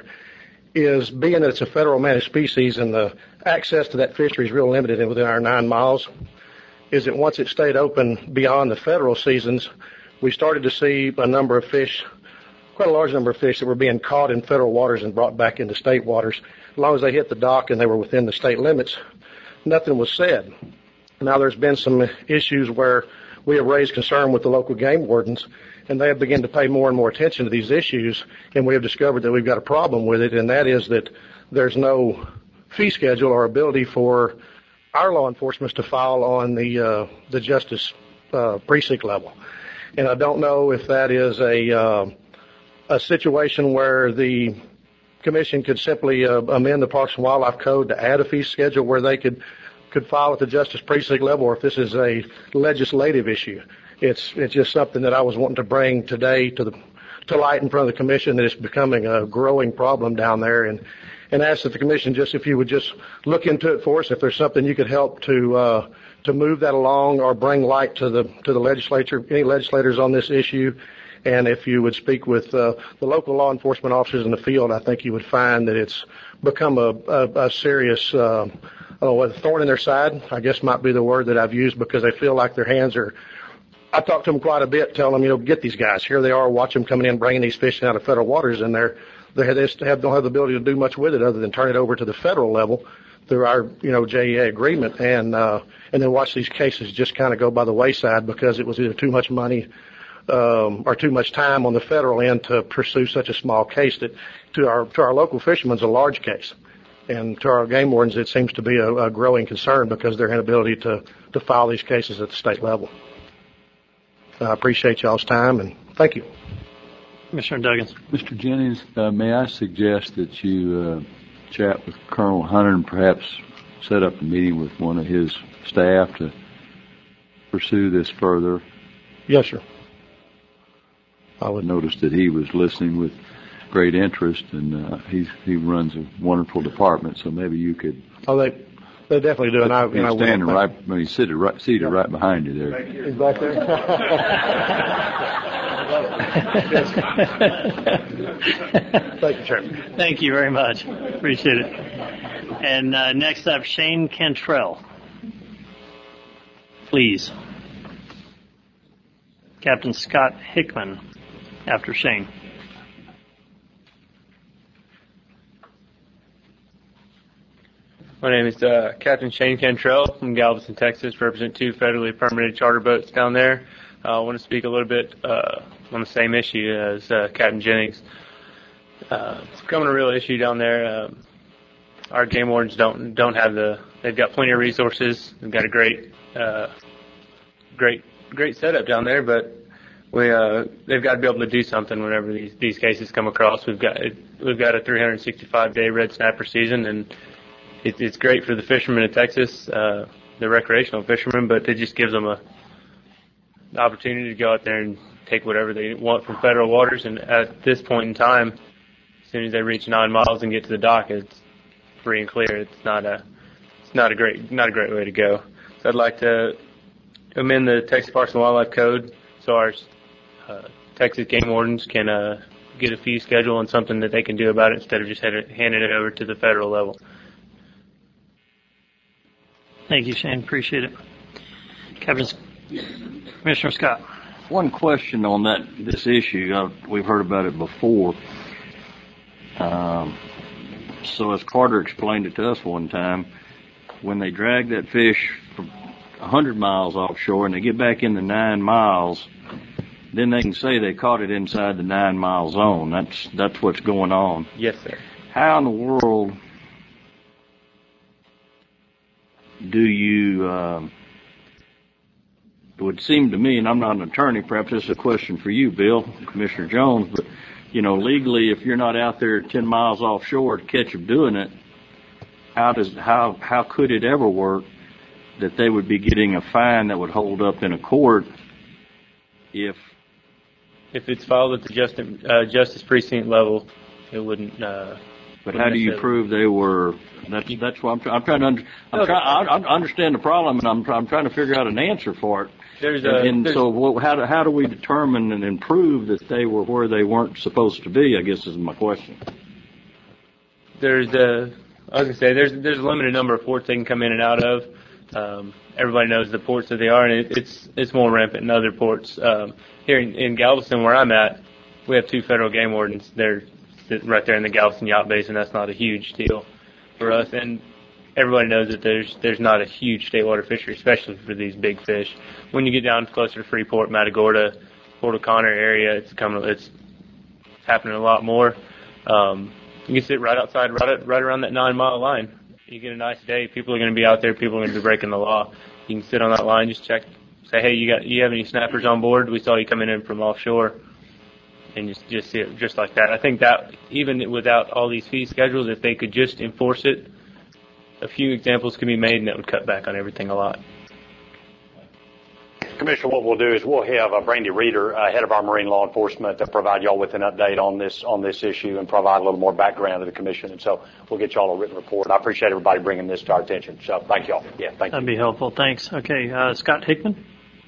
Speaker 19: is, being that it's a federal managed species and the access to that fishery is real limited within our nine miles, is that once it stayed open beyond the federal seasons, we started to see a number of fish, quite a large number of fish that were being caught in federal waters and brought back into state waters. As long as they hit the dock and they were within the state limits, nothing was said. Now there's been some issues where we have raised concern with the local game wardens, and they have begun to pay more and more attention to these issues, and we have discovered that we've got a problem with it, and that is that there's no fee schedule or ability for our law enforcement to file on the uh, the justice uh, precinct level. And I don't know if that is a uh, a situation where the commission could simply uh, amend the Parks and Wildlife Code to add a fee schedule where they could could file at the justice precinct level, or if this is a legislative issue. It's it's just something that I was wanting to bring today to the to light in front of the commission, that it's becoming a growing problem down there, and and ask that the commission just, if you would just look into it for us, if there's something you could help to uh, to move that along or bring light to the to the legislature, any legislators on this issue. And if you would speak with uh, the local law enforcement officers in the field, I think you would find that it's become a, a, a serious uh, I don't know, a thorn in their side, I guess might be the word that I've used, because they feel like their hands are. I talk to them quite a bit, telling them, you know, get these guys. Here they are, watch them coming in, bringing these fish out of federal waters, and they're, they have, don't have the ability to do much with it other than turn it over to the federal level through our, you know, J E A agreement, and uh, and then watch these cases just kind of go by the wayside because it was either too much money um, or too much time on the federal end to pursue such a small case that to our to our local fishermen is a large case. And to our game wardens, it seems to be a, a growing concern because of their inability to, to file these cases at the state level. I appreciate y'all's time, and thank you.
Speaker 1: Commissioner Duggins.
Speaker 13: Mister Jennings, uh, may I suggest that you uh, chat with Colonel Hunter and perhaps set up a meeting with one of his staff to pursue this further?
Speaker 19: Yes, sir.
Speaker 13: I would notice that he was listening with great interest, and uh, he he runs a wonderful department. So maybe you could.
Speaker 19: Oh, they they definitely do, and I
Speaker 13: you know standing right. I mean, seated right seated yeah. right behind you there.
Speaker 19: He's back there. Thank you, Chairman.
Speaker 1: Thank you very much. Appreciate it. And uh, next up, Shane Cantrell. Please. Captain Scott Hickman after Shane.
Speaker 20: My name is uh, Captain Shane Cantrell from Galveston, Texas. Represent two federally permitted charter boats down there. Uh, I want to speak a little bit uh, on the same issue as uh, Captain Jennings. Uh, it's becoming a real issue down there. Um, our game wardens don't don't have the. They've got plenty of resources. They've got a great, uh, great, great setup down there, but we uh, they've got to be able to do something whenever these these cases come across. We've got we've got a three hundred sixty-five day red snapper season, and it, it's great for the fishermen in Texas, uh, the recreational fishermen, but it just gives them a the opportunity to go out there and take whatever they want from federal waters. And at this point in time, as soon as they reach nine miles and get to the dock, it's free and clear. It's not a it's not a great not a great way to go. So I'd like to amend the Texas Parks and Wildlife Code so our uh, Texas game wardens can uh, get a fee schedule and something that they can do about it instead of just handing it over to the federal level.
Speaker 1: Thank you, Shane. Appreciate it. Captain, Commissioner Scott.
Speaker 21: One question on that this issue. Uh, we've heard about it before. Um, so as Carter explained it to us one time, when they drag that fish from one hundred miles offshore and they get back in the nine miles, then they can say they caught it inside the nine mile zone. That's that's what's going on.
Speaker 20: Yes, sir.
Speaker 21: How in the world do you, uh, it would seem to me, and I'm not an attorney, perhaps this is a question for you, Bill, Commissioner Jones, but, you know, legally, if you're not out there ten miles offshore to catch them doing it, how does, how, how could it ever work that they would be getting a fine that would hold up in a court if,
Speaker 20: if it's filed at the justice, uh, justice precinct level, it wouldn't, uh,
Speaker 21: But how do you prove they were? That's that's what I'm, try, I'm trying to. Under, I'm trying. I, I understand the problem, and I'm I'm trying to figure out an answer for it.
Speaker 20: There's
Speaker 21: a, and
Speaker 20: there's,
Speaker 21: so, well, how do how do we determine and improve that they were where they weren't supposed to be? I guess is my question.
Speaker 20: There's a. I was gonna say there's there's a limited number of ports they can come in and out of. Um, everybody knows the ports that they are, and it, it's it's more rampant in other ports. Um, here in, in Galveston, where I'm at, we have two federal game wardens. They're right there in the Galveston Yacht Basin. That's not a huge deal for us, and everybody knows that there's there's not a huge state water fishery, especially for these big fish. When you get down closer to Freeport, Matagorda, Port O'Connor area, it's coming. It's happening a lot more. Um, you can sit right outside, right at, right around that nine mile line. You get a nice day. People are going to be out there. People are going to be breaking the law. You can sit on that line, just check, say, hey, you got you have any snappers on board? We saw you coming in from offshore. And just just see it just like that. I think that even without all these fee schedules, if they could just enforce it, a few examples could be made, and that would cut back on everything a lot.
Speaker 2: Commissioner, what we'll do is we'll have uh, Brandy Reeder, uh, head of our marine law enforcement, to provide y'all with an update on this on this issue and provide a little more background to the commission. And so we'll get y'all a written report. I appreciate everybody bringing this to our attention. So thank y'all. Yeah, thank
Speaker 1: That'd
Speaker 2: you.
Speaker 1: be helpful. Thanks. Okay, uh, Scott Hickman.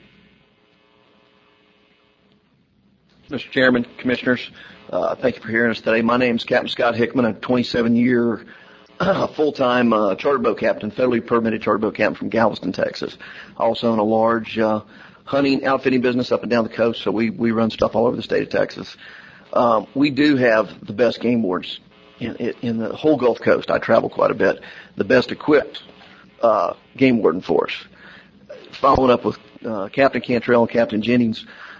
Speaker 22: Mister Chairman, Commissioners, uh, thank you for hearing us today. My name is Captain Scott Hickman, a twenty-seven year uh, full-time uh, charter boat captain, federally permitted charter boat captain from Galveston, Texas. I also own a large uh, hunting outfitting business up and down the coast, so we, we run stuff all over the state of Texas. Um, we do have the best game wardens in, in the whole Gulf Coast. I travel quite a bit. The best equipped uh, game warden force. Following up with uh, Captain Cantrell and Captain Jennings,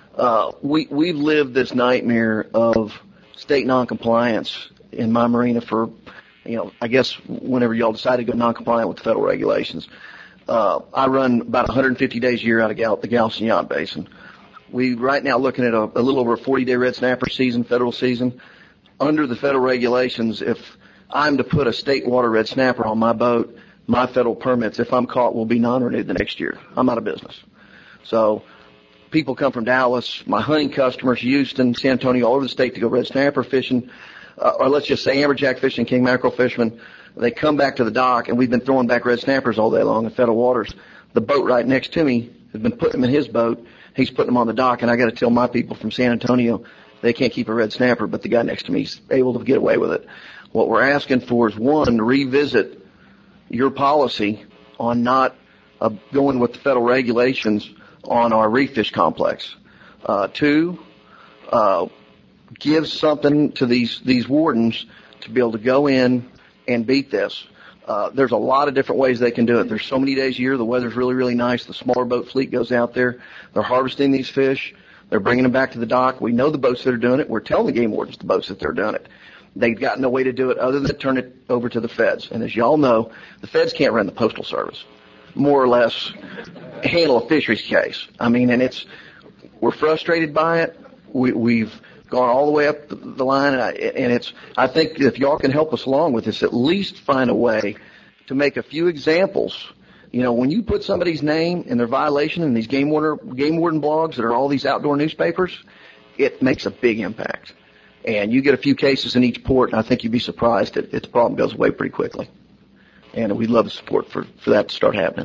Speaker 22: Uh, we, we've lived this nightmare of state noncompliance in my marina for, you know, I guess whenever y'all decide to go noncompliant with the federal regulations. Uh, I run about one hundred fifty days a year out of Gal- the Galveston Yacht Basin. We right now looking at a, a little over a forty day red snapper season, federal season. Under the federal regulations, if I'm to put a state water red snapper on my boat, my federal permits, if I'm caught, will be non-renewed the next year. I'm out of business. So people come from Dallas, my hunting customers, Houston, San Antonio, all over the state to go red snapper fishing, uh, or let's just say amberjack fishing, king mackerel fishermen. They come back to the dock, and we've been throwing back red snappers all day long in federal waters. The boat right next to me has been putting them in his boat. He's putting them on the dock, and I got to tell my people from San Antonio they can't keep a red snapper, but the guy next to me is able to get away with it. What we're asking for is, one, to revisit your policy on not uh, going with the federal regulations on our reef fish complex. Uh, two, uh, give something to these, these wardens to be able to go in and beat this. Uh, there's a lot of different ways they can do it. There's so many days a year. The weather's really, really nice. The smaller boat fleet goes out there. They're harvesting these fish. They're bringing them back to the dock. We know the boats that are doing it. We're telling the game wardens the boats that they're doing it. They've got no way to do it other than turn it over to the feds. And as y'all know, the feds can't run the Postal Service, more or less handle a fisheries case. I mean, and it's, we're frustrated by it. We, we've gone all the way up the line, and, I, and it's, I think if y'all can help us along with this, at least find a way to make a few examples. You know, when you put somebody's name and their violation in these game warden, game warden blogs that are all these outdoor newspapers, it makes a big impact. And you get a few cases in each port, and I think you'd be surprised that the problem goes away pretty quickly. And we'd love the support for, for that to start happening.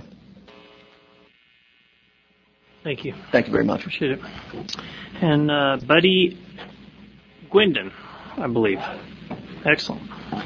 Speaker 1: Thank you.
Speaker 22: Thank you very much.
Speaker 1: Appreciate it. And uh, Buddy Gwendon, I believe. Excellent.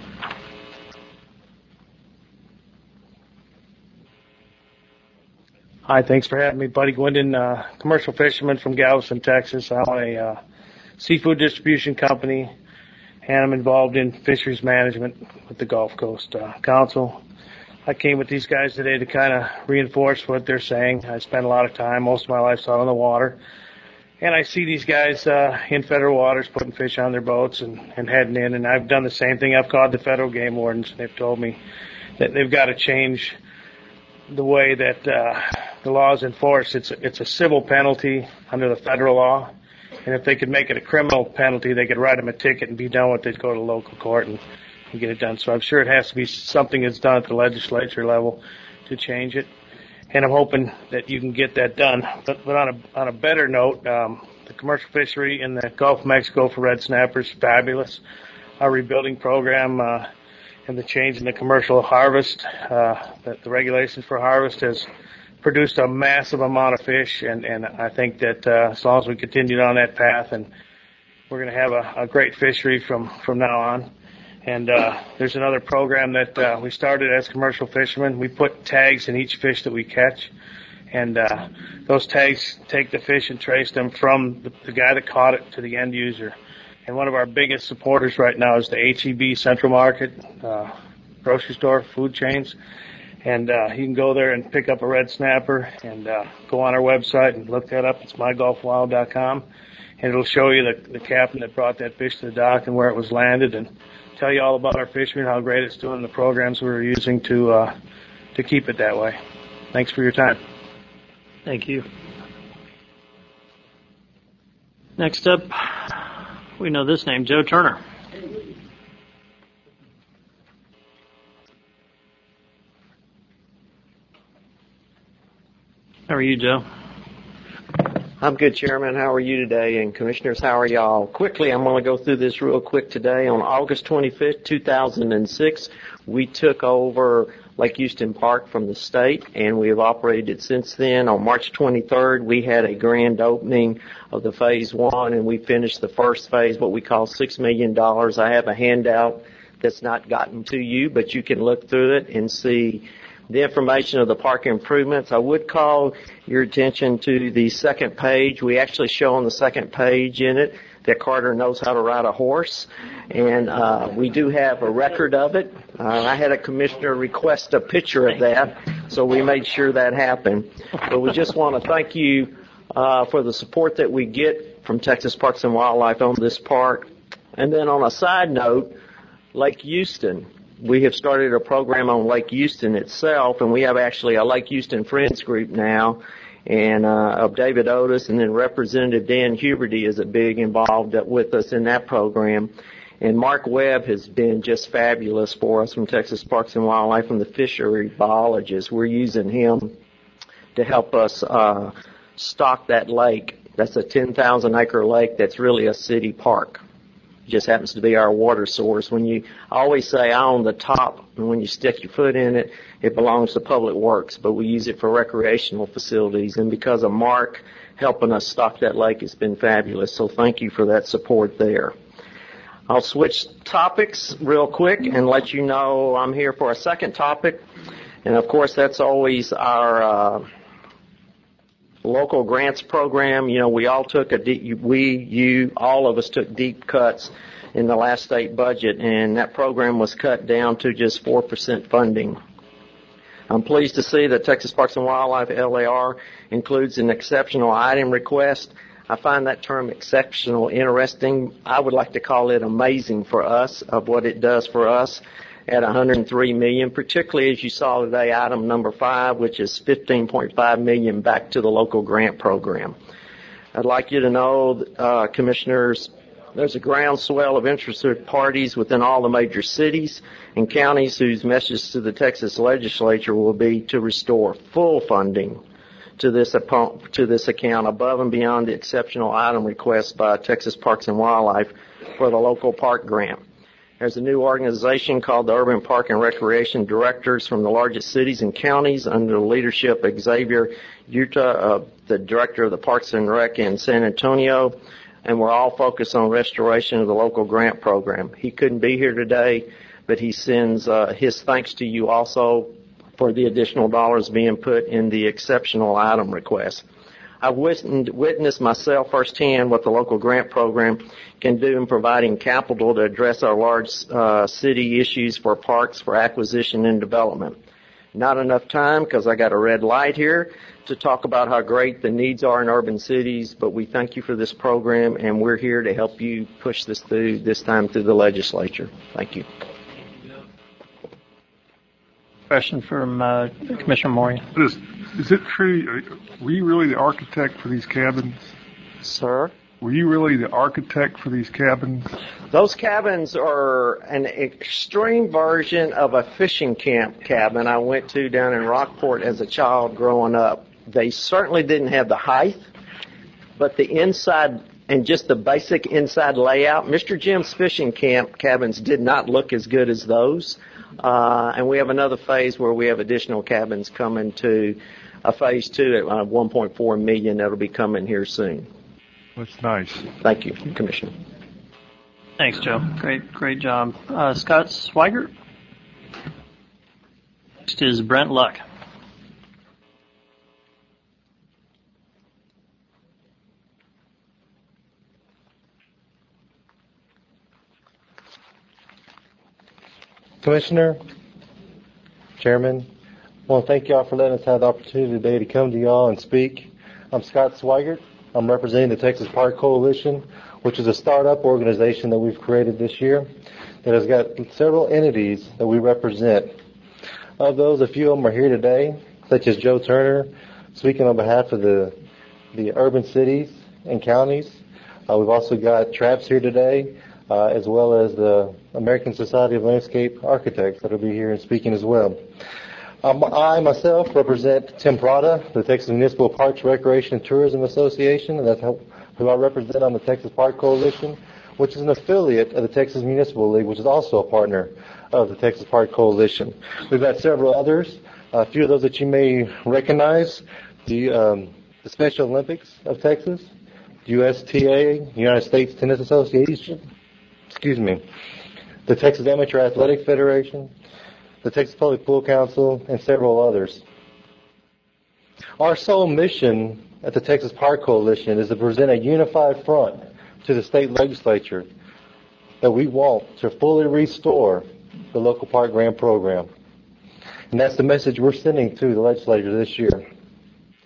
Speaker 19: Hi, thanks for having me. Buddy Gwendon, uh, commercial fisherman from Galveston, Texas. I own a uh, seafood distribution company, and I'm involved in fisheries management with the Gulf Coast uh, Council. I came with these guys today to kind of reinforce what they're saying. I spent a lot of time, most of my life, out on the water. And I see these guys uh, in federal waters putting fish on their boats and, and heading in, and I've done the same thing. I've called the federal game wardens. They've told me that they've got to change the way that uh, the law is enforced. It's a, it's a civil penalty under the federal law, and if they could make it a criminal penalty, they could write them a ticket and be done with it, go to local court and, and get it done. So I'm sure it has to be something that's done at the legislature level to change it. And I'm hoping that you can get that done. But, but on a on a better note, um, the commercial fishery in the Gulf of Mexico for red snappers, fabulous. Our rebuilding program uh, and the change in the commercial harvest, uh, the, the regulations for harvest has produced a massive amount of fish. And, and I think that uh, as long as we continue on that path, and we're going to have a, a great fishery from, from now on. And uh, there's another program that uh, we started as commercial fishermen. We put tags in each fish that we catch, and uh, those tags take the fish and trace them from the, the guy that caught it to the end user. And one of our biggest supporters right now is the H E B Central Market, uh, grocery store, food chains. And uh, you can go there and pick up a red snapper and uh, go on our website and look that up. It's my gulf wild dot com, and it'll show you the, the captain that brought that fish to the dock and where it was landed, and tell you all about our fishery and how great it's doing, the programs we're using to uh, to keep it that way. Thanks for your time.
Speaker 1: Thank you. Next up, we know this name, Joe Turner. How are you, Joe?
Speaker 3: I'm good, Chairman. How are you today? And Commissioners, how are y'all? Quickly, I'm going to go through this real quick today. On August twenty-fifth, two thousand six, we took over Lake Houston Park from the state, and we have operated it since then. On March twenty-third, we had a grand opening of the phase one, and we finished the first phase, what we call six million dollars. I have a handout that's not gotten to you, but you can look through it and see the information of the park improvements. I would call your attention to the second page. We actually show on the second page in it that Carter knows how to ride a horse, and uh, we do have a record of it. Uh, I had a commissioner request a picture of that, so we made sure that happened. But we just want to thank you uh, for the support that we get from Texas Parks and Wildlife on this park. And then on a side note, Lake Houston. We have started a program on Lake Houston itself, and we have actually a Lake Houston Friends group now, and uh, of David Otis, and then Representative Dan Huberty is a big involved with us in that program. And Mark Webb has been just fabulous for us from Texas Parks and Wildlife and the fishery biologist. We're using him to help us uh, stock that lake. That's a ten thousand acre lake that's really a city park. It just happens to be our water source. When you I always say I own the top, and when you stick your foot in it, it belongs to Public Works, but we use it for recreational facilities. And because of Mark helping us stock that lake, it's been fabulous. So thank you for that support there. I'll switch topics real quick and let you know I'm here for a second topic. And of course, that's always our uh, local grants program. You know, we all took a deep, we, you, all of us took deep cuts in the last state budget, and that program was cut down to just four percent funding. I'm pleased to see that Texas Parks and Wildlife, L A R, includes an exceptional item request. I find that term exceptional interesting. I would like to call it amazing for us, of what it does for us at one hundred three million dollars, particularly as you saw today, item number five, which is fifteen point five million dollars back to the local grant program. I'd like you to know, uh, Commissioners, there's a groundswell of interested parties within all the major cities and counties whose message to the Texas legislature will be to restore full funding to this to this account above and beyond the exceptional item request by Texas Parks and Wildlife for the local park grant. There's a new organization called the Urban Park and Recreation Directors from the largest cities and counties under the leadership of Xavier Utah, uh, the director of the Parks and Rec in San Antonio, and we're all focused on restoration of the local grant program. He couldn't be here today, but he sends uh, his thanks to you also for the additional dollars being put in the exceptional item request. I've witnessed myself firsthand what the local grant program can do in providing capital to address our large uh, city issues for parks for acquisition and development. Not enough time because I got a red light here to talk about how great the needs are in urban cities, but we thank you for this program, and we're here to help you push this through this time through the legislature. Thank you.
Speaker 1: Question from uh, Commissioner Moria.
Speaker 4: Is, is it true, were you really the architect for these cabins?
Speaker 3: Sir?
Speaker 4: Were you really the architect for these cabins?
Speaker 3: Those cabins are an extreme version of a fishing camp cabin I went to down in Rockport as a child growing up. They certainly didn't have the height, but the inside and just the basic inside layout, Mister Jim's fishing camp cabins did not look as good as those. Uh, and we have another phase where we have additional cabins coming to a phase two at uh, one point four million dollars. That'll be coming here soon.
Speaker 4: That's nice.
Speaker 3: Thank you, Commissioner.
Speaker 1: Thanks, Joe. Great, great job. Uh, Scott Swigert. Next is Brent Luck.
Speaker 7: Commissioner, Chairman, I want to thank y'all for letting us have the opportunity today to come to y'all and speak. I'm Scott Swigert. I'm representing the Texas Park Coalition, which is a startup organization that we've created this year that has got several entities that we represent. Of those, a few of them are here today, such as Joe Turner, speaking on behalf of the the urban cities and counties. Uh, we've also got Traps here today, uh, as well as the American Society of Landscape Architects that will be here and speaking as well. Um, I myself represent Tim Prada, the Texas Municipal Parks, Recreation, and Tourism Association, and that's who I represent on the Texas Park Coalition, which is an affiliate of the Texas Municipal League, which is also a partner of the Texas Park Coalition. We've got several others, a few of those that you may recognize, the, um, the Special Olympics of Texas, U S T A, United States Tennis Association, excuse me, the Texas Amateur Athletic Federation, the Texas Public Pool Council, and several others. Our sole mission at the Texas Park Coalition is to present a unified front to the state legislature that we want to fully restore the local park grant program. And that's the message we're sending to the legislature this year.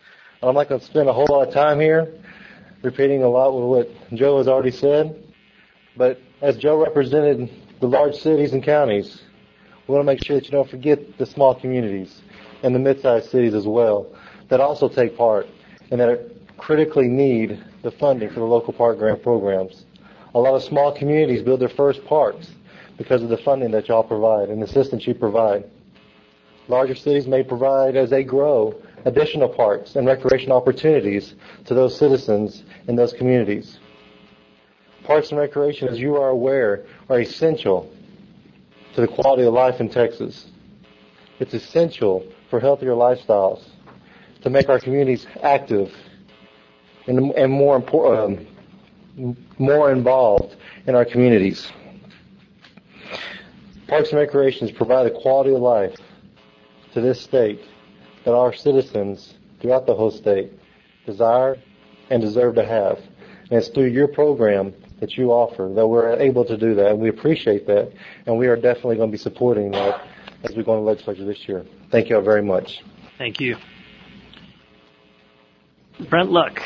Speaker 7: I'm not going to spend a whole lot of time here repeating a lot of what Joe has already said, but as Joe represented the large cities and counties, we want to make sure that you don't forget the small communities and the mid-sized cities as well that also take part and that critically need the funding for the local park grant programs. A lot of small communities build their first parks because of the funding that y'all provide and the assistance you provide. Larger cities may provide, as they grow, additional parks and recreation opportunities to those citizens in those communities. Parks and recreation, as you are aware, are essential to the quality of life in Texas. It's essential for healthier lifestyles, to make our communities active and, and more important, um, more involved in our communities. Parks and recreations provide a quality of life to this state that our citizens throughout the whole state desire and deserve to have. And it's through your program that you offer that we're able to do that, and we appreciate that, and we are definitely going to be supporting that as we go into legislature this year. Thank you all very much.
Speaker 1: Thank you. Brent Luck.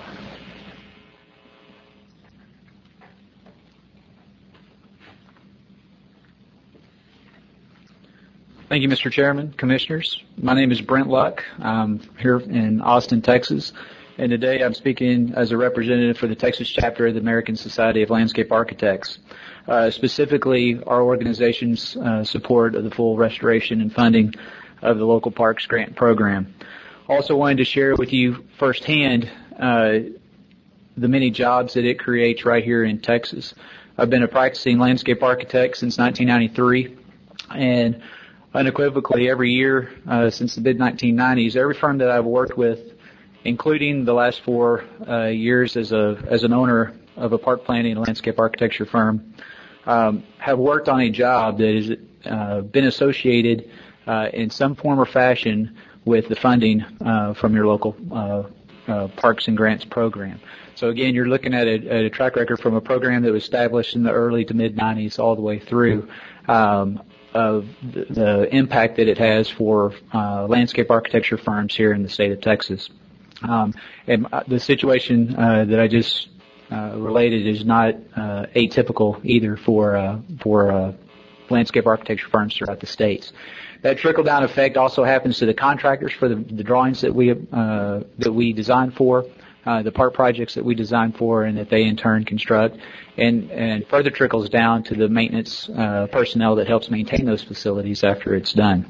Speaker 5: Thank you, Mister Chairman, Commissioners. My name is Brent Luck. I'm here in Austin, Texas, and today I'm speaking as a representative for the Texas chapter of the American Society of Landscape Architects, uh, specifically our organization's uh, support of the full restoration and funding of the local parks grant program. Also wanted to share with you firsthand uh, the many jobs that it creates right here in Texas. I've been a practicing landscape architect since nineteen ninety-three, and unequivocally every year uh, since the mid nineteen nineties, every firm that I've worked with, including the last four uh, years as a as an owner of a park planning and landscape architecture firm, um, have worked on a job that has uh, been associated uh, in some form or fashion with the funding uh, from your local uh, uh, Parks and Grants program. So again, you're looking at a, at a track record from a program that was established in the early to mid nineties all the way through. Um, of the, the impact that it has for uh, landscape architecture firms here in the state of Texas. Um, and the situation uh, that I just uh, related is not uh, atypical either for uh, for uh, landscape architecture firms throughout the states. That trickle-down effect also happens to the contractors for the, the drawings that we uh, that we design for, uh, the park projects that we design for, and that they in turn construct, and and further trickles down to the maintenance uh, personnel that helps maintain those facilities after it's done.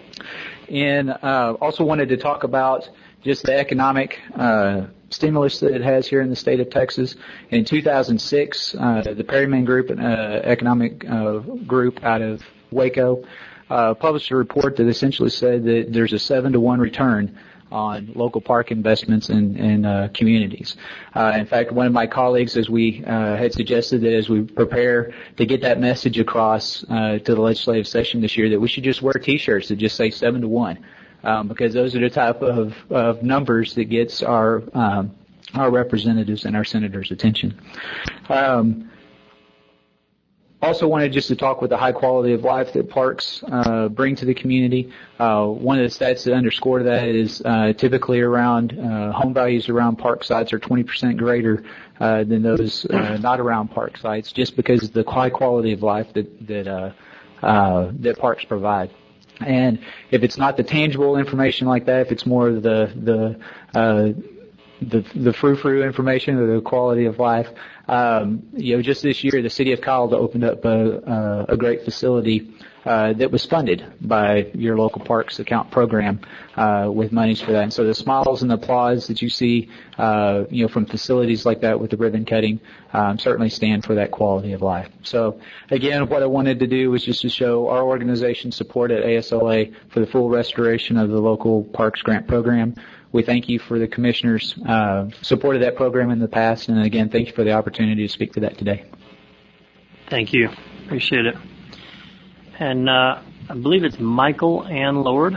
Speaker 5: And uh, also wanted to talk about just the economic uh, stimulus that it has here in the state of Texas. In two thousand six, uh, the Perryman Group, uh, economic uh, group out of Waco, uh, published a report that essentially said that there's a seven to one return on local park investments in, in uh, communities. Uh, in fact, one of my colleagues, as we uh, had suggested that as we prepare to get that message across uh, to the legislative session this year, that we should just wear T-shirts that just say seven to one, um, because those are the type of, of numbers that gets our um, our representatives and our senators' attention. Um, Also wanted just to talk with the high quality of life that parks uh, bring to the community. Uh, one of the stats that underscore that is uh, typically around uh, home values around park sites are twenty percent greater uh, than those uh, not around park sites, just because of the high quality of life that that uh, uh, that parks provide. And if it's not the tangible information like that, if it's more of the the uh, the the frou-frou information or the quality of life. Um, you know, just this year, the city of Kyle opened up a, a, a great facility uh, that was funded by your local parks account program uh, with monies for that. And so the smiles and the applause that you see, uh, you know, from facilities like that with the ribbon cutting, um, certainly stand for that quality of life. So again, what I wanted to do was just to show our organization's support at A S L A for the full restoration of the local parks grant program. We thank you for the Commissioner's uh, support of that program in the past, and again, thank you for the opportunity to speak to that today.
Speaker 1: Thank you. Appreciate it. And uh, I believe it's Michael Ann Lord.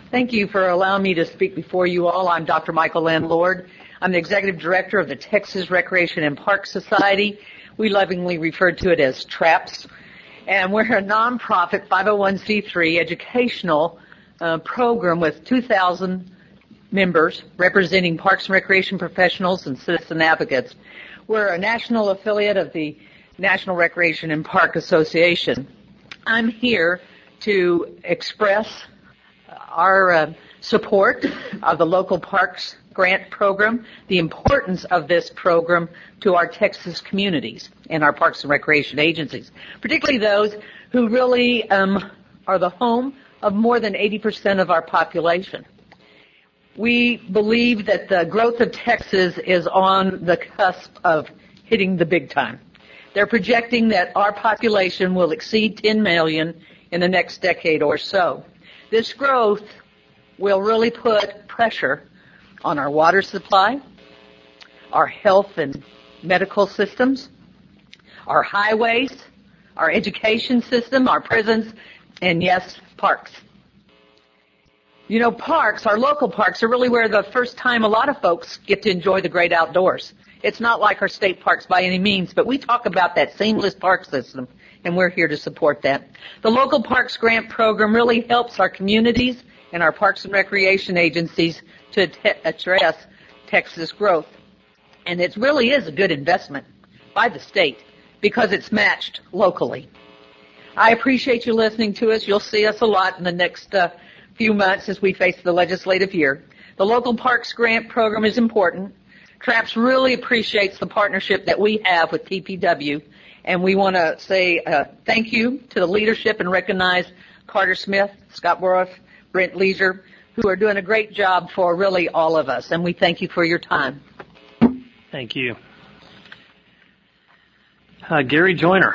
Speaker 6: Thank you for allowing me to speak before you all. I'm Doctor Michael Ann Lord. I'm the Executive Director of the Texas Recreation and Park Society. We lovingly refer to it as TRAPS. And we're a nonprofit five oh one c three educational uh, program with two thousand members representing parks and recreation professionals and citizen advocates. We're a national affiliate of the National Recreation and Park Association. I'm here to express our uh, support of the local parks grant program, the importance of this program to our Texas communities and our parks and recreation agencies, particularly those who really um, are the home of more than eighty percent of our population. We believe that the growth of Texas is on the cusp of hitting the big time. They're projecting that our population will exceed ten million in the next decade or so. This growth will really put pressure on our water supply, our health and medical systems, our highways, our education system, our prisons, and yes, parks. You know, parks, our local parks, are really where the first time a lot of folks get to enjoy the great outdoors. It's not like our state parks by any means, but we talk about that seamless park system, and we're here to support that. The Local Parks Grant Program really helps our communities and our parks and recreation agencies to t- address Texas growth. And it really is a good investment by the state because it's matched locally. I appreciate you listening to us. You'll see us a lot in the next uh, few months as we face the legislative year. The Local Parks Grant Program is important. TRAPS really appreciates the partnership that we have with T P W, and we want to say uh, thank you to the leadership and recognize Carter Smith, Scott Boroff, Brent Leisure, who are doing a great job for really all of us, and we thank you for your time.
Speaker 1: Thank you. Uh, Gary Joyner.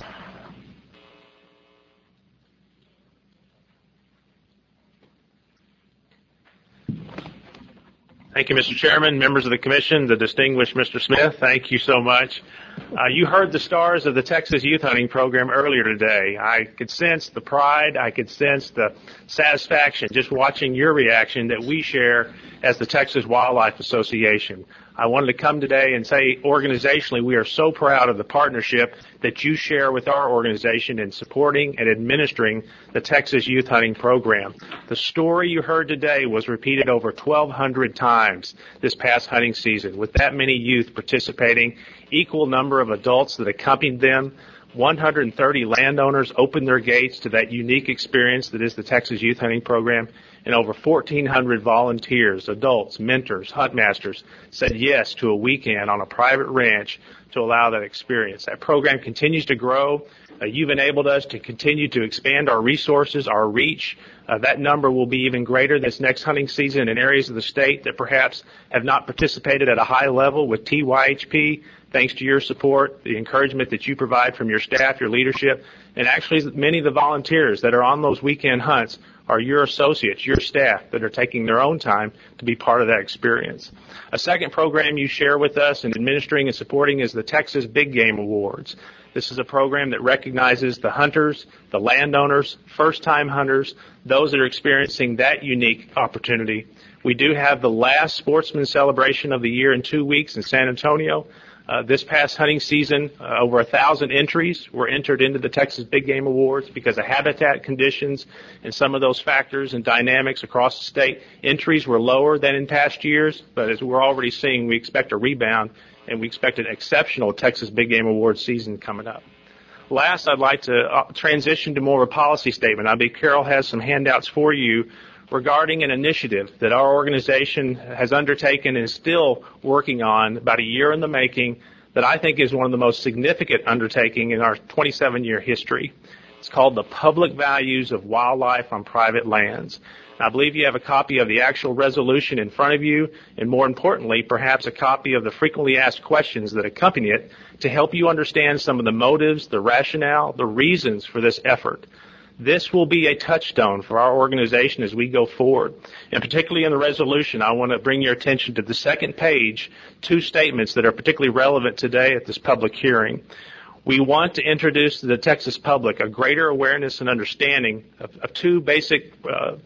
Speaker 8: Thank you, Mister Chairman, members of the Commission, the distinguished Mister Smith, thank you so much. Uh, you heard the stars of the Texas Youth Hunting Program earlier today. I could sense the pride, I could sense the satisfaction just watching your reaction that we share as the Texas Wildlife Association. I wanted to come today and say organizationally we are so proud of the partnership that you share with our organization in supporting and administering the Texas Youth Hunting Program. The story you heard today was repeated over twelve hundred times this past hunting season with that many youth participating, equal number of adults that accompanied them. one hundred thirty landowners opened their gates to that unique experience that is the Texas Youth Hunting Program, and over fourteen hundred volunteers, adults, mentors, huntmasters said yes to a weekend on a private ranch to allow that experience. That program continues to grow. Uh, you've enabled us to continue to expand our resources, our reach. Uh, that number will be even greater this next hunting season in areas of the state that perhaps have not participated at a high level with T Y H P. Thanks to your support, the encouragement that you provide from your staff, your leadership, and actually many of the volunteers that are on those weekend hunts are your associates, your staff that are taking their own time to be part of that experience. A second program you share with us in administering and supporting is the Texas Big Game Awards. This is a program that recognizes the hunters, the landowners, first-time hunters, those that are experiencing that unique opportunity. We do have the last sportsman celebration of the year in two weeks in San Antonio. Uh, this past hunting season, uh, over a thousand entries were entered into the Texas Big Game Awards because of habitat conditions and some of those factors and dynamics across the state. Entries were lower than in past years, but as we're already seeing, we expect a rebound, and we expect an exceptional Texas Big Game Awards season coming up. Last, I'd like to uh, transition to more of a policy statement. I believe Carol has some handouts for you regarding an initiative that our organization has undertaken and is still working on about a year in the making that I think is one of the most significant undertaking in our twenty-seven year history. It's called the Public Values of Wildlife on Private Lands. And I believe you have a copy of the actual resolution in front of you, and more importantly, perhaps a copy of the frequently asked questions that accompany it to help you understand some of the motives, the rationale, the reasons for this effort. This will be a touchstone for our organization as we go forward. And particularly in the resolution, I want to bring your attention to the second page, two statements that are particularly relevant today at this public hearing. We want to introduce to the Texas public a greater awareness and understanding of, of two basic uh,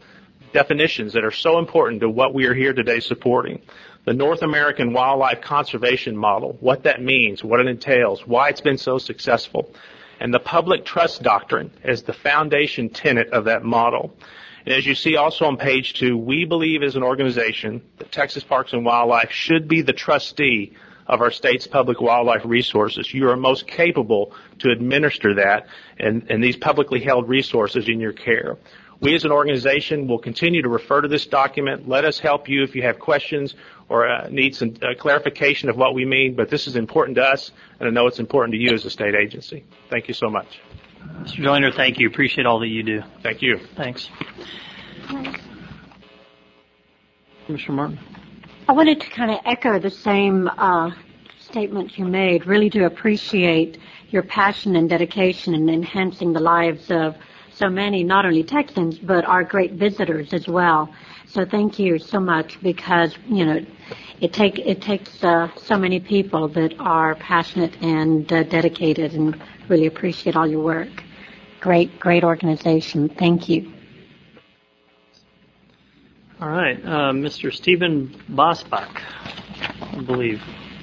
Speaker 8: definitions that are so important to what we are here today supporting. The North American Wildlife Conservation Model, what that means, what it entails, why it's been so successful, and the public trust doctrine as the foundation tenet of that model. And as you see also on page two, we believe as an organization that Texas Parks and Wildlife should be the trustee of our state's public wildlife resources. You are most capable to administer that and, and these publicly held resources in your care. We as an organization will continue to refer to this document. Let us help you if you have questions or uh, need some uh, clarification of what we mean, but this is important to us, and I know it's important to you as a state agency. Thank you so much.
Speaker 1: Mister Joyner, thank you. Appreciate all that you do.
Speaker 8: Thank you.
Speaker 1: Thanks. Mister Martin.
Speaker 9: I wanted to kind of echo the same uh, statement you made. Really do appreciate your passion and dedication in enhancing the lives of so many, not only Texans, but our great visitors as well. So thank you so much, because, you know, it take it takes uh, so many people that are passionate and uh, dedicated, and really appreciate all your work. Great, great organization. Thank you.
Speaker 1: All right, uh, Mister Stephen Bosbach, I believe.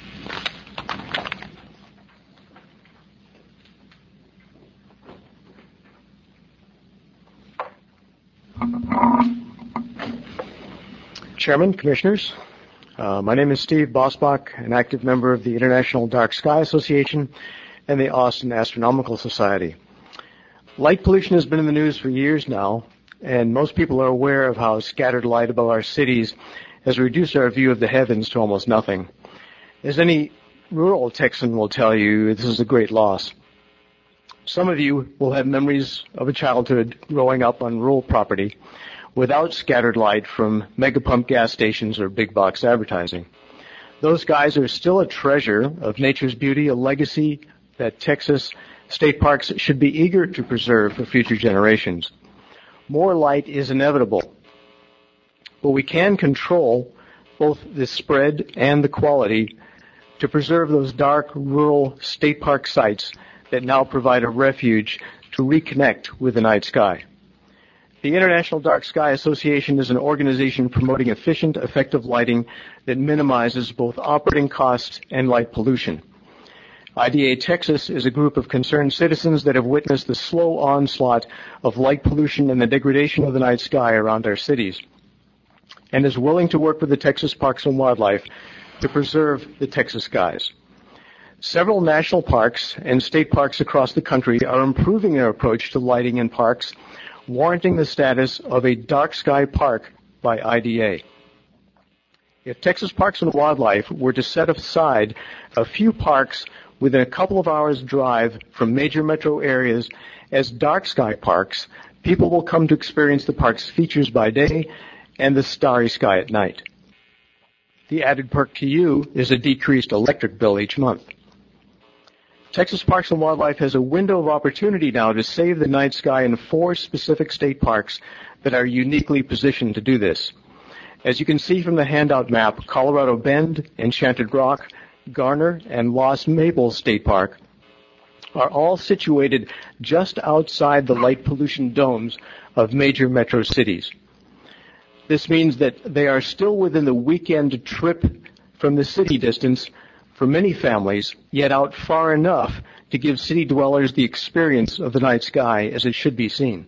Speaker 11: Chairman, Commissioners, uh, my name is Steve Bosbach, an active member of the International Dark Sky Association and the Austin Astronomical Society. Light pollution has been in the news for years now, and most people are aware of how scattered light above our cities has reduced our view of the heavens to almost nothing. As any rural Texan will tell you, this is a great loss. Some of you will have memories of a childhood growing up on rural property without scattered light from mega pump gas stations or big box advertising. Those guys are still a treasure of nature's beauty, a legacy that Texas state parks should be eager to preserve for future generations. More light is inevitable, but we can control both the spread and the quality to preserve those dark, rural state park sites that now provide a refuge to reconnect with the night sky. The International Dark Sky Association is an organization promoting efficient, effective lighting that minimizes both operating costs and light pollution. I D A Texas is a group of concerned citizens that have witnessed the slow onslaught of light pollution and the degradation of the night sky around our cities, and is willing to work with the Texas Parks and Wildlife to preserve the Texas skies. Several national parks and state parks across the country are improving their approach to lighting in parks, warranting the status of a dark sky park by I D A. If Texas Parks and Wildlife were to set aside a few parks within a couple of hours' drive from major metro areas as dark sky parks, people will come to experience the park's features by day and the starry sky at night. The added perk to you is a decreased electric bill each month. Texas Parks and Wildlife has a window of opportunity now to save the night sky in four specific state parks that are uniquely positioned to do this. As you can see from the handout map, Colorado Bend, Enchanted Rock, Garner, and Lost Maples State Park are all situated just outside the light pollution domes of major metro cities. This means that they are still within the weekend trip from the city distance for many families, yet out far enough to give city dwellers the experience of the night sky as it should be seen.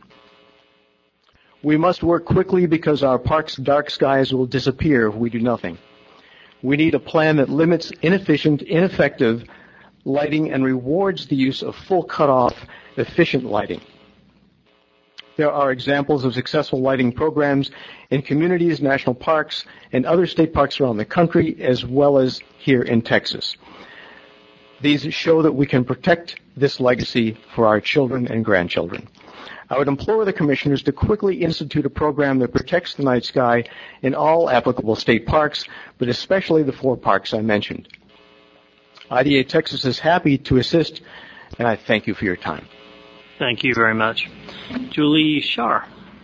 Speaker 11: We must work quickly because our park's dark skies will disappear if we do nothing. We need a plan that limits inefficient, ineffective lighting and rewards the use of full cutoff, efficient lighting. There are examples of successful lighting programs in communities, national parks, and other state parks around the country, as well as here in Texas. These show that we can protect this legacy for our children and grandchildren. I would implore the commissioners to quickly institute a program that protects the night sky in all applicable state parks, but especially the four parks I mentioned. I D A Texas is happy to assist, and I thank you for your time.
Speaker 1: Thank you very much. Julie Shar.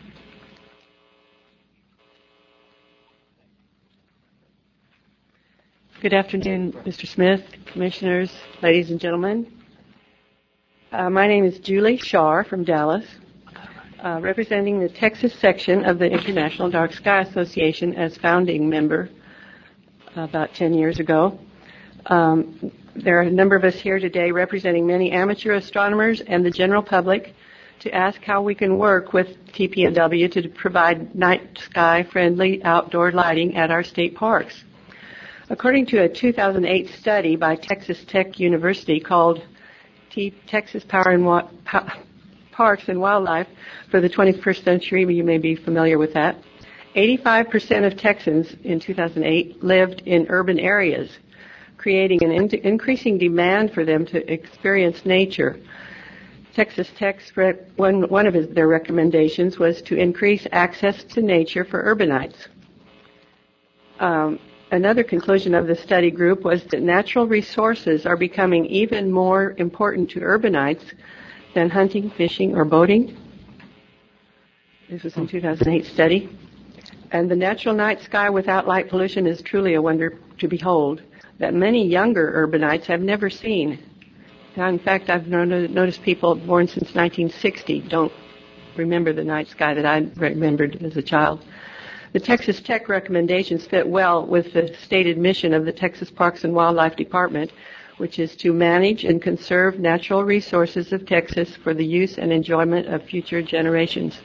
Speaker 23: Good afternoon, Mister Smith, commissioners, ladies and gentlemen. Uh, my name is Julie Shar from Dallas. uh, representing the Texas section of the International Dark Sky Association as founding member about ten years ago. Um, there are a number of us here today representing many amateur astronomers and the general public to ask how we can work with T P N W to provide night sky friendly outdoor lighting at our state parks. According to a two thousand eight study by Texas Tech University called T- Texas Power and Wa- pa- Parks and Wildlife for the twenty-first century, you may be familiar with that, eighty-five percent of Texans in two thousand eight lived in urban areas, creating an in- increasing demand for them to experience nature. Texas Tech's re- one, one of his, their recommendations was to increase access to nature for urbanites. Um, Another conclusion of the study group was that natural resources are becoming even more important to urbanites than hunting, fishing, or boating. This was in two thousand eight study. And the natural night sky without light pollution is truly a wonder to behold that many younger urbanites have never seen. Now, in fact, I've noticed people born since nineteen sixty don't remember the night sky that I remembered as a child. The Texas Tech recommendations fit well with the stated mission of the Texas Parks and Wildlife Department, which is to manage and conserve natural resources of Texas for the use and enjoyment of future generations.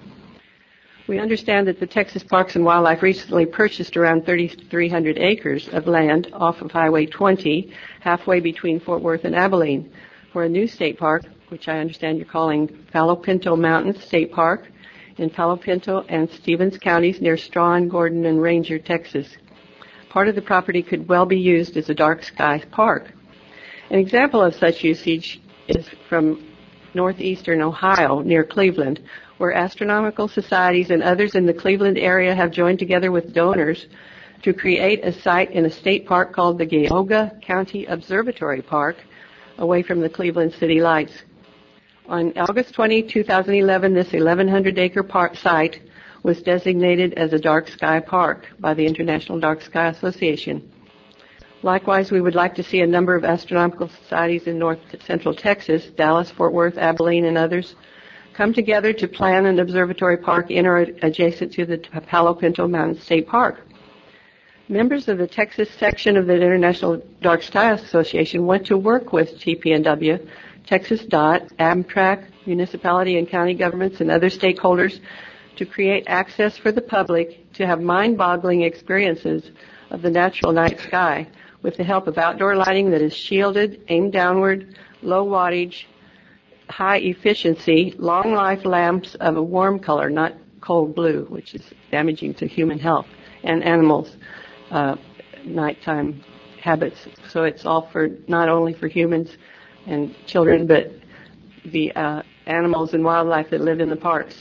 Speaker 23: We understand that the Texas Parks and Wildlife recently purchased around thirty-three hundred acres of land off of Highway twenty, halfway between Fort Worth and Abilene, for a new state park, which I understand you're calling Palo Pinto Mountain State Park, in Palo Pinto and Stevens counties near Strawn, Gordon, and Ranger, Texas. Part of the property could well be used as a dark sky park. An example of such usage is from northeastern Ohio near Cleveland, where astronomical societies and others in the Cleveland area have joined together with donors to create a site in a state park called the Geauga County Observatory Park, away from the Cleveland city lights. On August twentieth, two thousand eleven, this eleven hundred acre park site was designated as a dark sky park by the International Dark Sky Association. Likewise, we would like to see a number of astronomical societies in north central Texas, Dallas, Fort Worth, Abilene, and others, come together to plan an observatory park in or adjacent to the Palo Pinto Mountain State Park. Members of the Texas section of the International Dark Sky Association want to work with T P N W, Texas D O T, Amtrak, municipality and county governments, and other stakeholders to create access for the public to have mind-boggling experiences of the natural night sky with the help of outdoor lighting that is shielded, aimed downward, low wattage, high efficiency, long life lamps of a warm color, not cold blue, which is damaging to human health and animals' uh, nighttime habits. So it's all for not only for humans and children, but the uh, animals and wildlife that live in the parks.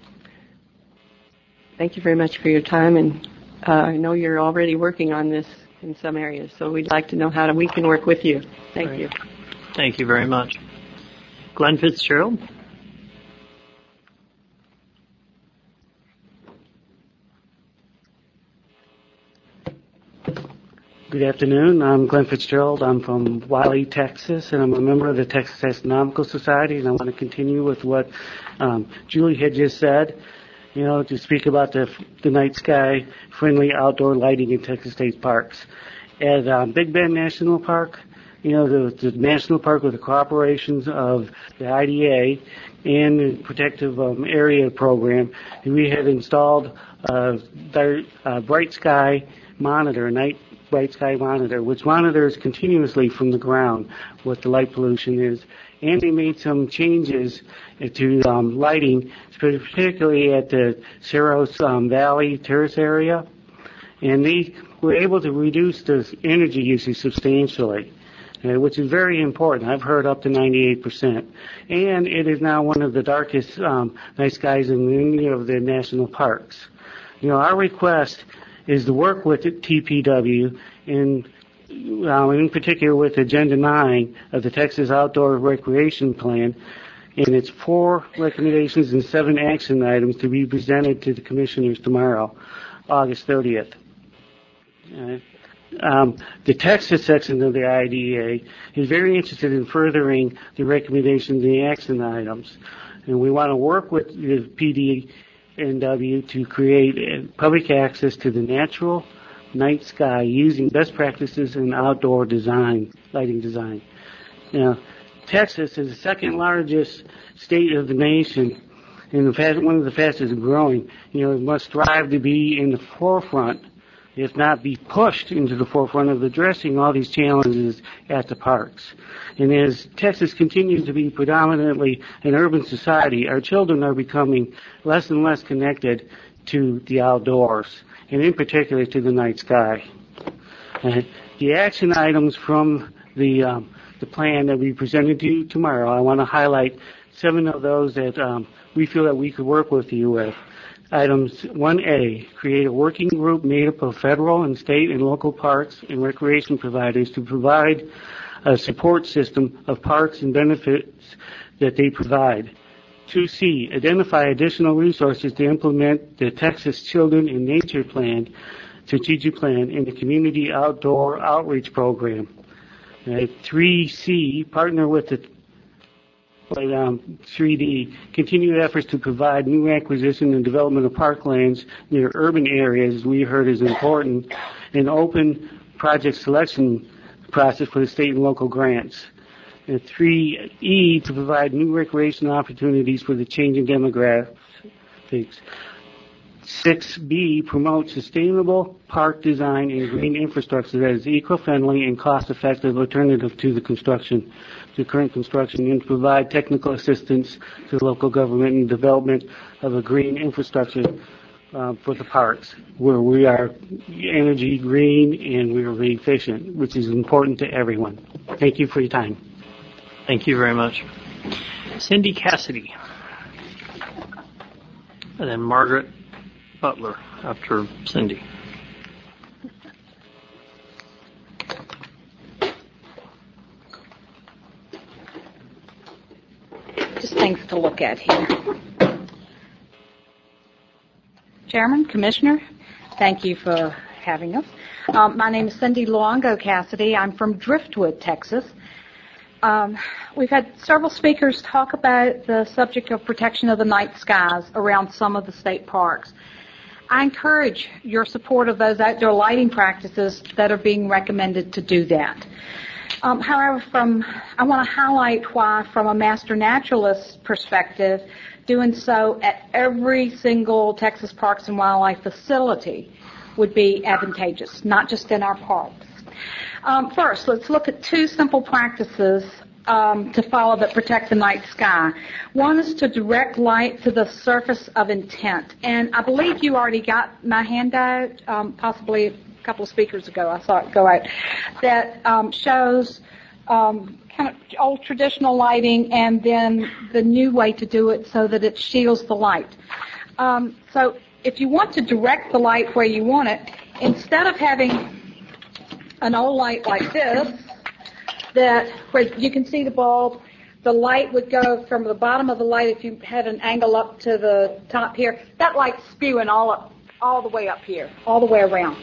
Speaker 23: Thank you very much for your time, and uh, I know you're already working on this in some areas, so we'd like to know how to, we can work with you. Thank
Speaker 1: Great.
Speaker 23: you.
Speaker 1: Thank you very much. Glenn Fitzgerald.
Speaker 12: Good afternoon. I'm Glenn Fitzgerald. I'm from Wiley, Texas, and I'm a member of the Texas Astronomical Society, and I want to continue with what um, Julie had just said, you know, to speak about the, the night sky friendly outdoor lighting in Texas state parks. At um, Big Bend National Park, you know, the, the national park with the cooperations of the I D A and the Protective um, Area Program, we have installed a uh, bright sky monitor, a night bright sky monitor, which monitors continuously from the ground what the light pollution is. And they made some changes to um, lighting, particularly at the Cerros um, Valley Terrace area. And they were able to reduce the energy usage substantially, uh, which is very important. I've heard up to ninety-eight percent. And it is now one of the darkest um, night skies in any of the national parks. You know, our request is to work with the T P W, in, uh, in particular with Agenda nine of the Texas Outdoor Recreation Plan, and its four recommendations and seven action items to be presented to the commissioners tomorrow, August thirtieth. Uh, um, the Texas section of the I D A is very interested in furthering the recommendations and the action items. And we want to work with the P D N W to create public access to the natural night sky using best practices in outdoor design, lighting design. Now, Texas is the second largest state of the nation and the fast, one of the fastest growing. You know, it must strive to be in the forefront, if not be pushed into the forefront of addressing all these challenges at the parks. And as Texas continues to be predominantly an urban society, our children are becoming less and less connected to the outdoors, and in particular to the night sky. Uh, the action items from the um, the plan that we presented to you tomorrow, I want to highlight seven of those that um, we feel that we could work with you with. Items one A, create a working group made up of federal and state and local parks and recreation providers to provide a support system of parks and benefits that they provide. two C, identify additional resources to implement the Texas Children in Nature Plan, strategic plan, in the Community Outdoor Outreach Program. Uh, three C, partner with the But, um, three D, continued efforts to provide new acquisition and development of parklands near urban areas we heard is important, and open project selection process for the state and local grants. And three E, to provide new recreation opportunities for the changing demographics. six B, promote sustainable park design and green infrastructure that is eco-friendly and cost-effective alternative to the construction, to current construction, and provide technical assistance to local government in development of a green infrastructure uh, for the parks, where we are energy green and we are very efficient, which is important to everyone. Thank you for your time.
Speaker 1: Thank you very much. Cindy Cassidy. And then Margaret Butler after Cindy.
Speaker 10: Just things to look at here. Chairman, Commissioner, thank you for having us. Um, my name is Cindy Luongo Cassidy. I'm from Driftwood, Texas. Um, we've had several speakers talk about the subject of protection of the night skies around some of the state parks. I encourage your support of those outdoor lighting practices that are being recommended to do that. Um, however, from I want to highlight why, from a master naturalist perspective, doing so at every single Texas Parks and Wildlife facility would be advantageous, not just in our parks. Um, first, let's look at two simple practices um, to follow that protect the night sky. One is to direct light to the surface of intent. And I believe you already got my handout, um, possibly a couple of speakers ago, I saw it go out, that um, shows um, kind of old traditional lighting and then the new way to do it so that it shields the light. Um, so if you want to direct the light where you want it, instead of having an old light like this, that where you can see the bulb, the light would go from the bottom of the light, if you had an angle up to the top here, that light's spewing all up, all the way up here, all the way around.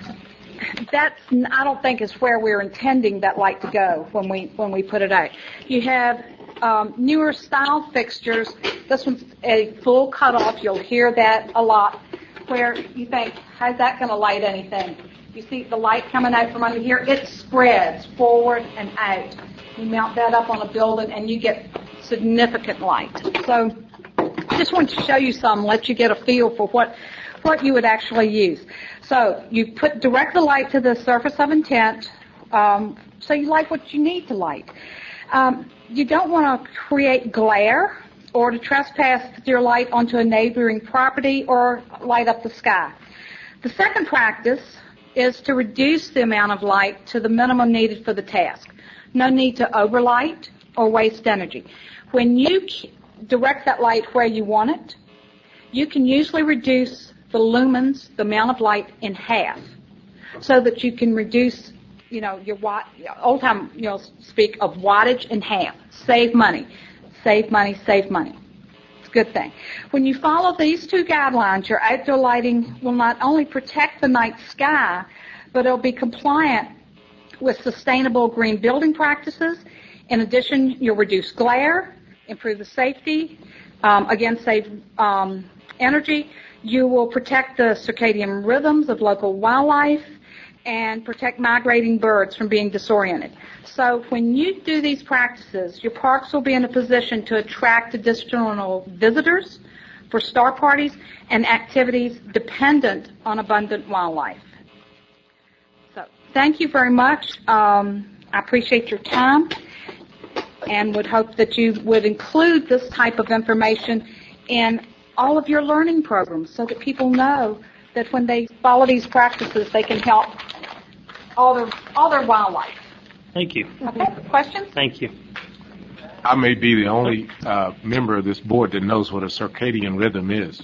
Speaker 10: That's, I don't think, is where we're intending that light to go when we when we put it out. You have um, newer style fixtures. This one's a full cutoff. You'll hear that a lot, where you think, how's that going to light anything? You see the light coming out from under here, it spreads forward and out. You mount that up on a building and you get significant light. So I just wanted to show you some, let you get a feel for what, what you would actually use. So you put direct the light to the surface of intent, um, so you light what you need to light. Um, you don't want to create glare or to trespass your light onto a neighboring property or light up the sky. The second practice is to reduce the amount of light to the minimum needed for the task. No need to overlight or waste energy. When you direct that light where you want it, you can usually reduce the lumens, the amount of light, in half, so that you can reduce, you know, your watt. Old time, you know, speak of wattage in half. Save money, save money, save money. Good thing. When you follow these two guidelines, your outdoor lighting will not only protect the night sky, but it'll be compliant with sustainable green building practices. In addition, you'll reduce glare, improve the safety, um, again, save um, energy. You will protect the circadian rhythms of local wildlife and protect migrating birds from being disoriented. So when you do these practices, your parks will be in a position to attract additional visitors for star parties and activities dependent on abundant wildlife. So thank you very much. Um, I appreciate your time and would hope that you would include this type of information in all of your learning programs so that people know that when they follow these practices, they can help all their, all their wildlife.
Speaker 1: Thank you.
Speaker 10: Okay, questions?
Speaker 1: Thank you.
Speaker 14: I may be the only uh, member of this board that knows what a circadian rhythm is.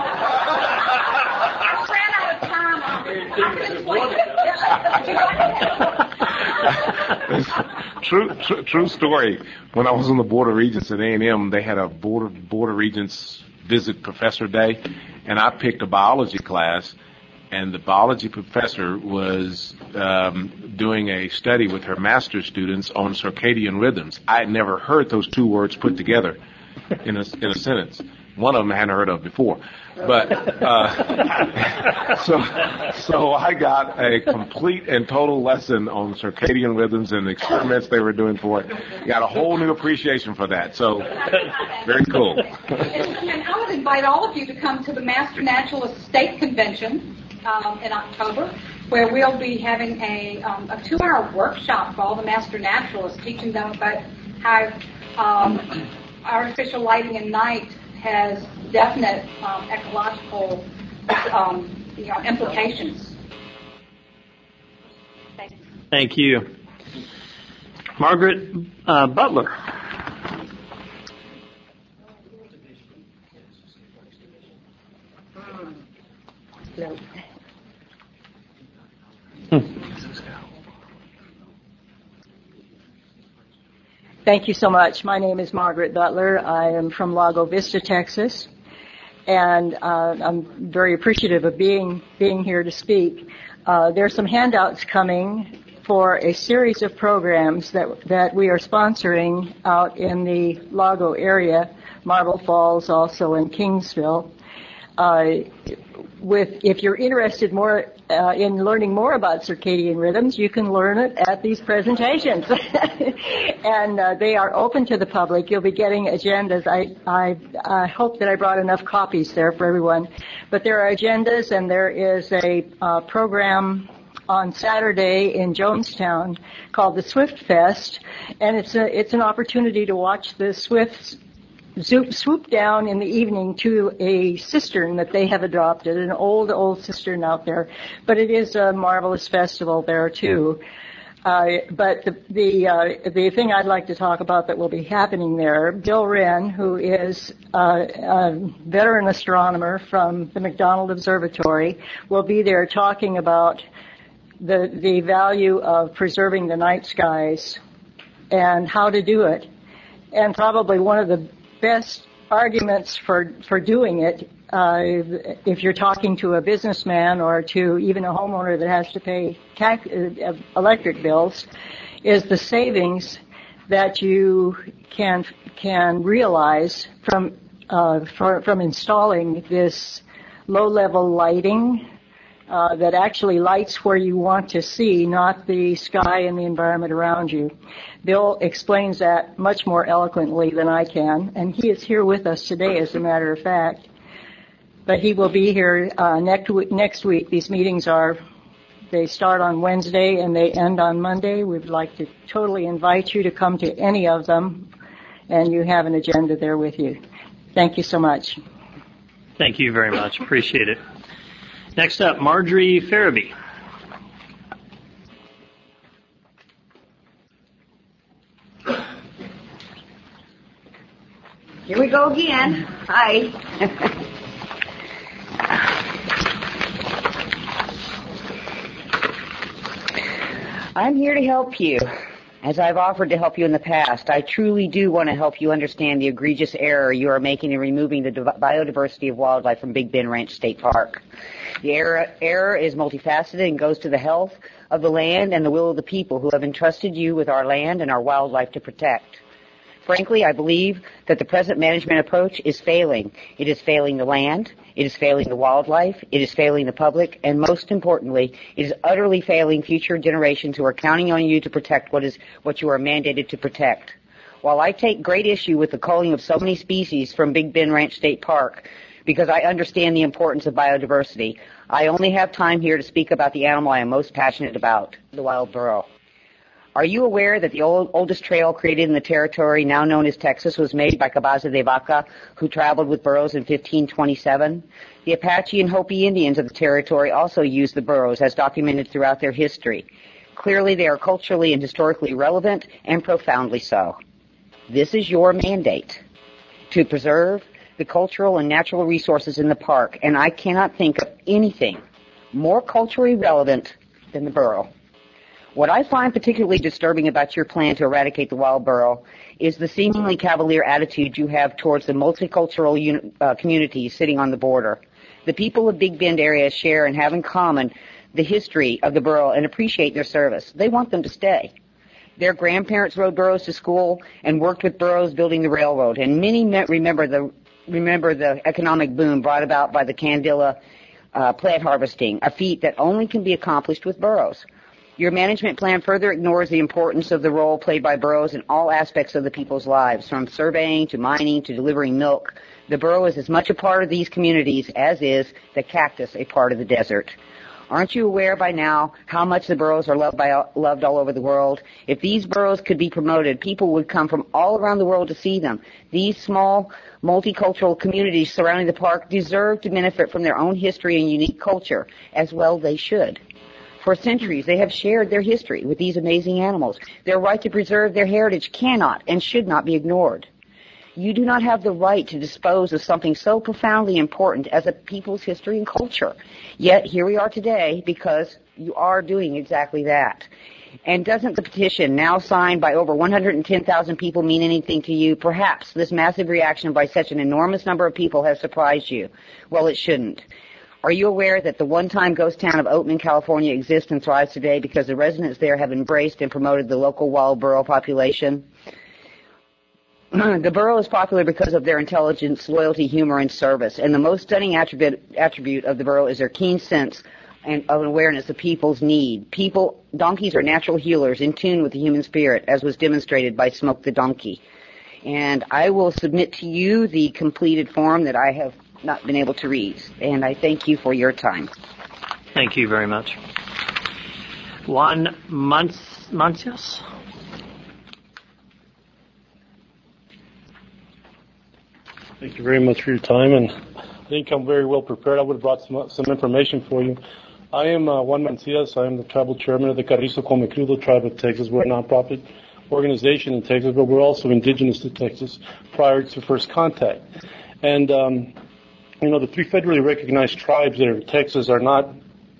Speaker 14: true, true, true story. When I was on the Board of Regents at A and M, they had a Board of, Board of Regents visit professor day, and I picked a biology class, and the biology professor was um, doing a study with her master's students on circadian rhythms. I had never heard those two words put together in a, in a sentence. One of them I hadn't heard of before. But uh, so so I got a complete and total lesson on circadian rhythms and the experiments they were doing for it. Got a whole new appreciation for that. So very cool.
Speaker 10: And I would invite all of you to come to the Master Naturalist State Convention um, in October, where we'll be having a, um, a two-hour workshop for all the Master Naturalists, teaching them about how um, artificial lighting at night has definite um, ecological um, you know, implications. Thanks.
Speaker 1: Thank you. Margaret uh, Butler.
Speaker 6: No. Thank you so much. My name is Margaret Butler. I am from Lago Vista, Texas, and uh, I'm very appreciative of being being here to speak. Uh, there are some handouts coming for a series of programs that that we are sponsoring out in the Lago area, Marble Falls, also in Kingsville. Uh, with, if you're interested more uh, in learning more about circadian rhythms, you can learn it at these presentations, and uh, they are open to the public. You'll be getting agendas. I, I, I hope that I brought enough copies there for everyone. But there are agendas, and there is a uh, program on Saturday in Jonestown called the Swift Fest, and it's a, it's an opportunity to watch the swifts Zoop, swoop down in the evening to a cistern that they have adopted, an old, old cistern out there. But it is a marvelous festival there, too. Uh, but the the, uh, the thing I'd like to talk about that will be happening there, Bill Wren, who is uh, a veteran astronomer from the McDonald Observatory, will be there talking about the the value of preserving the night skies and how to do it. And probably one of the best arguments for, for doing it, uh, if you're talking to a businessman or to even a homeowner that has to pay tax, uh, electric bills, is the savings that you can can realize from uh, for, from installing this low-level lighting uh, that actually lights where you want to see, not the sky and the environment around you. Bill explains that much more eloquently than I can, and he is here with us today, as a matter of fact. But he will be here uh, next week. Next week. These meetings are, they start on Wednesday and they end on Monday. We'd like to totally invite you to come to any of them, and you have an agenda there with you. Thank you so much.
Speaker 1: Thank you very much. Appreciate it. Next up, Marjorie Farabee.
Speaker 15: Here we go again. Hi. I'm here to help you, as I've offered to help you in the past. I truly do want to help you understand the egregious error you are making in removing the biodiversity of wildlife from Big Bend Ranch State Park. The error, error is multifaceted and goes to the health of the land and the will of the people who have entrusted you with our land and our wildlife to protect. Frankly, I believe that the present management approach is failing. It is failing the land, it is failing the wildlife, it is failing the public, and most importantly, it is utterly failing future generations who are counting on you to protect what is what you are mandated to protect. While I take great issue with the culling of so many species from Big Bend Ranch State Park, because I understand the importance of biodiversity, I only have time here to speak about the animal I am most passionate about, the wild burro. Are you aware that the old, oldest trail created in the territory now known as Texas was made by Cabeza de Vaca, who traveled with burros in fifteen twenty-seven? The Apache and Hopi Indians of the territory also used the burros as documented throughout their history. Clearly they are culturally and historically relevant and profoundly so. This is your mandate, to preserve the cultural and natural resources in the park, and I cannot think of anything more culturally relevant than the burro. What I find particularly disturbing about your plan to eradicate the wild burro is the seemingly cavalier attitude you have towards the multicultural uni- uh, communities sitting on the border. The people of Big Bend area share and have in common the history of the burro and appreciate their service. They want them to stay. Their grandparents rode burros to school and worked with burros building the railroad, and many remember the remember the economic boom brought about by the Candilla uh, plant harvesting, a feat that only can be accomplished with burros. Your management plan further ignores the importance of the role played by burros in all aspects of the people's lives, from surveying to mining to delivering milk. The burro is as much a part of these communities as is the cactus a part of the desert. Aren't you aware by now how much the burros are loved by loved all over the world? If these burros could be promoted, people would come from all around the world to see them. These small multicultural communities surrounding the park deserve to benefit from their own history and unique culture, as well they should. For centuries, they have shared their history with these amazing animals. Their right to preserve their heritage cannot and should not be ignored. You do not have the right to dispose of something so profoundly important as a people's history and culture. Yet, here we are today because you are doing exactly that. And doesn't the petition, now signed by over one hundred ten thousand people, mean anything to you? Perhaps this massive reaction by such an enormous number of people has surprised you. Well, it shouldn't. Are you aware that the one-time ghost town of Oatman, California exists and thrives today because the residents there have embraced and promoted the local wild burro population? The burro is popular because of their intelligence, loyalty, humor, and service. And the most stunning attribute, attribute of the burro is their keen sense and of awareness of people's need. People, donkeys are natural healers in tune with the human spirit, as was demonstrated by Smoke the Donkey. And I will submit to you the completed form that I have not been able to read. And I thank you for your time.
Speaker 1: Thank you very much. Juan Mancias.
Speaker 16: Thank you very much for your time, and I think I'm very well prepared. I would have brought some some information for you. I am uh, Juan Mancias. I am the tribal chairman of the Carrizo Comecrudo Tribe of Texas. We're a nonprofit organization in Texas, but we're also indigenous to Texas prior to first contact. And um, you know, the three federally recognized tribes that are in Texas are not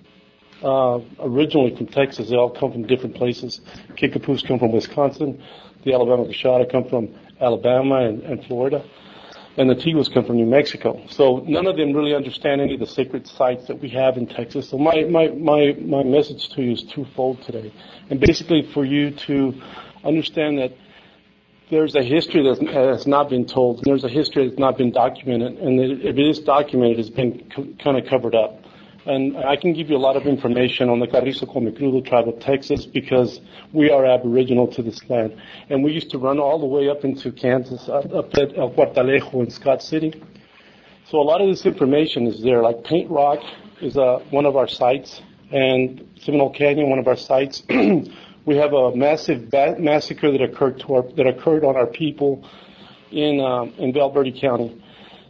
Speaker 16: uh, originally from Texas. They all come from different places. Kickapoos come from Wisconsin. The Alabama Coshada come from Alabama and, and Florida. And the Tewas come from New Mexico. So none of them really understand any of the sacred sites that we have in Texas. So my, my, my, my message to you is twofold today. And basically for you to understand that there's a history that has not been told, and there's a history that's not been documented, and if it is documented, it's been co- kind of covered up. And I can give you a lot of information on the Carrizo Comecrudo Tribe of Texas because we are aboriginal to this land. And we used to run all the way up into Kansas, up at El Cuartalejo in Scott City. So a lot of this information is there, like Paint Rock is uh, one of our sites, and Seminole Canyon, one of our sites. We have a massive ba- massacre that occurred to our, that occurred on our people in um, in Valverde County.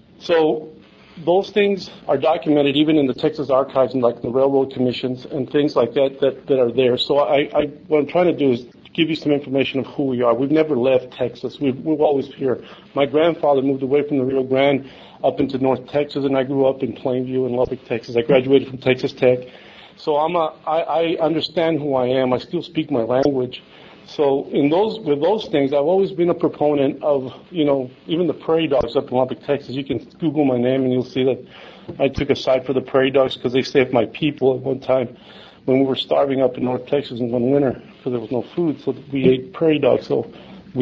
Speaker 16: So those things are documented even in the Texas archives and like the railroad commissions and things like that that, that are there. So I, I what I'm trying to do is give you some information of who we are. We've never left Texas. We've, we're always here. My grandfather moved away from the Rio Grande up into North Texas, and I grew up in Plainview in Lubbock, Texas. I graduated from Texas Tech. So I'm a, I, I understand who I am. I still speak my language. So in those, with those things, I've always been a proponent of, you know, even the prairie dogs up in Lubbock, Texas. You can Google my name and you'll see that I took a side for the prairie dogs because they saved my people at one time when we were starving up in North Texas in one winter because there was no food. So we ate prairie dogs. So we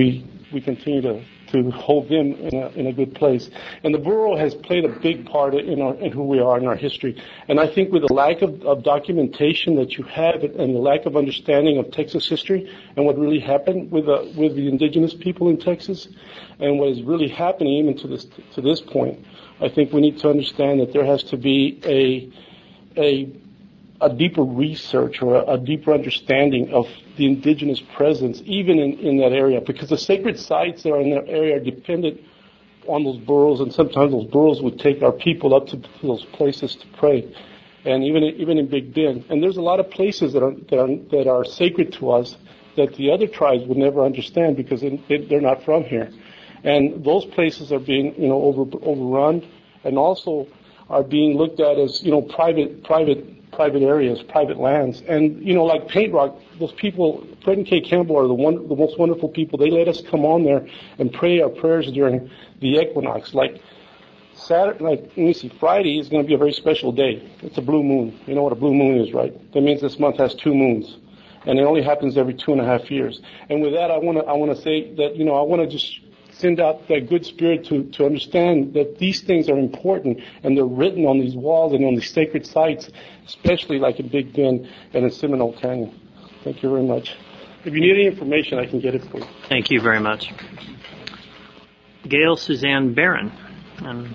Speaker 16: we continue to, to hold them in a, in a good place. And the borough has played a big part in our, in who we are in our history. And I think with the lack of, of documentation that you have and the lack of understanding of Texas history and what really happened with the, with the indigenous people in Texas and what is really happening even to this, to this point, I think we need to understand that there has to be a, a, a deeper research or a, a deeper understanding of the indigenous presence even in, in that area, because the sacred sites that are in that area are dependent on those boroughs, and sometimes those boroughs would take our people up to, to those places to pray. And even even in Big Bend, and there's a lot of places that are that are that are sacred to us that the other tribes would never understand because they, they're not from here. And those places are being, you know, over, overrun, and also are being looked at as, you know, private, private, private areas, private lands. And, you know, like Paint Rock, those people, Fred and Kay Campbell are the one, the most wonderful people. They let us come on there and pray our prayers during the equinox. Like Saturday, like, let me see, Friday is going to be a very special day. It's a blue moon. You know what a blue moon is, right? That means this month has two moons. And it only happens every two and a half years. And with that, I want to, I want to say that, you know, I want to just send out that good spirit to, to understand that these things are important and they're written on these walls and on these sacred sites, especially like in Big Bend and in Seminole Canyon. Thank you very much. If you need any information, I can get it for you.
Speaker 1: Thank you very much. Gail Suzanne Barron. Um,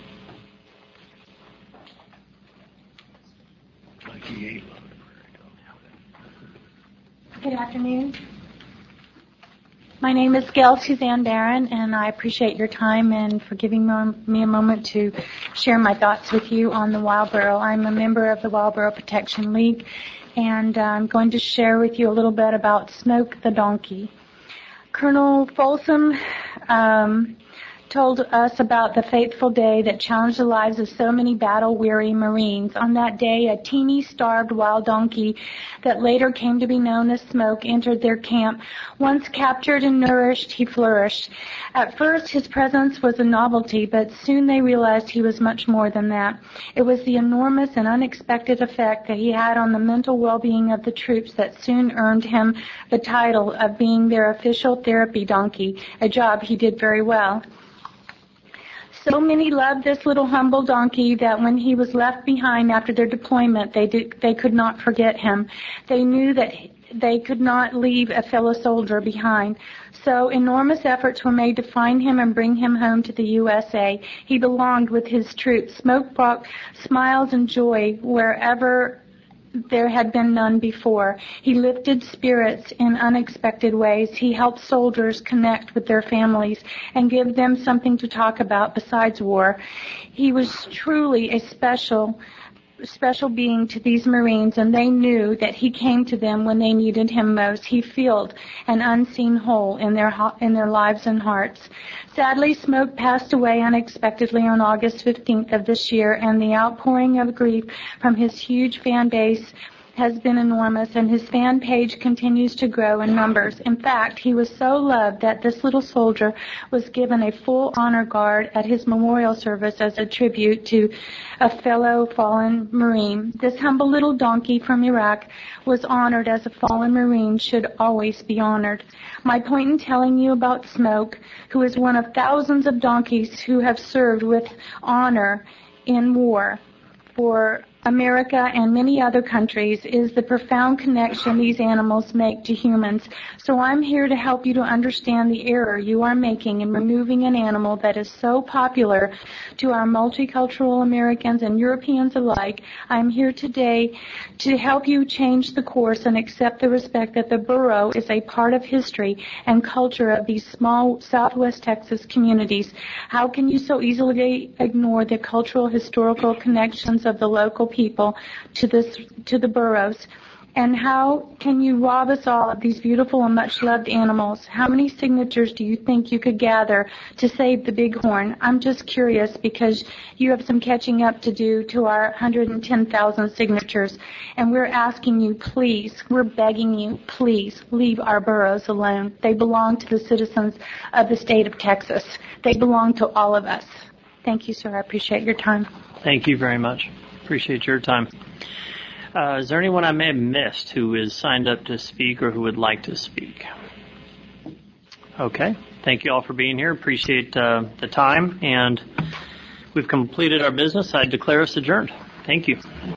Speaker 13: Good afternoon. My name is Gail Suzanne Barron, and I appreciate your time and for giving me a moment to share my thoughts with you on the Wildboro. I'm a member of the Wildboro Protection League, and I'm going to share with you a little bit about Smoke the Donkey. Colonel Folsom um, told us about the fateful day that challenged the lives of so many battle-weary Marines. On that day, a teeny, starved wild donkey that later came to be known as Smoke entered their camp. Once captured and nourished, he flourished. At first, his presence was a novelty, but soon they realized he was much more than that. It was the enormous and unexpected effect that he had on the mental well-being of the troops that soon earned him the title of being their official therapy donkey, a job he did very well. So many loved this little humble donkey that when he was left behind after their deployment, they did, they could not forget him. They knew that they could not leave a fellow soldier behind. So enormous efforts were made to find him and bring him home to the U S A. He belonged with his troops. Smoke brought smiles and joy wherever there had been none before. He lifted spirits in unexpected ways. He helped soldiers connect with their families and give them something to talk about besides war. He was truly a special special being to these Marines, and they knew that he came to them when they needed him most. He filled an unseen hole in their in their lives and hearts. Sadly, Smoke passed away unexpectedly on August fifteenth of this year, and the outpouring of grief from his huge fan base has been enormous, and his fan page continues to grow in numbers. In fact, he was so loved that this little soldier was given a full honor guard at his memorial service as a tribute to a fellow fallen Marine. This humble little donkey from Iraq was honored as a fallen Marine should always be honored. My point in telling you about Smoke, who is one of thousands of donkeys who have served with honor in war for America and many other countries, is the profound connection these animals make to humans. So I'm here to help you to understand the error you are making in removing an animal that is so popular to our multicultural Americans and Europeans alike. I'm here today to help you change the course and accept the respect that the borough is a part of history and culture of these small Southwest Texas communities. How can you so easily ignore the cultural, historical connections of the local people to this to the boroughs? And how can you rob us all of these beautiful and much loved animals? How many signatures do you think you could gather to save the bighorn? I'm just curious because you have some catching up to do to our one hundred ten thousand signatures, and we're asking you, please, we're begging you, please leave our boroughs alone. They belong to the citizens of the state of Texas. They belong to all of us. Thank you, sir. I appreciate your time.
Speaker 1: Thank you very much. Appreciate your time. Uh, is there anyone I may have missed who is signed up to speak or who would like to speak? Okay. Thank you all for being here. Appreciate uh, the time, and we've completed our business. I declare us adjourned. Thank you.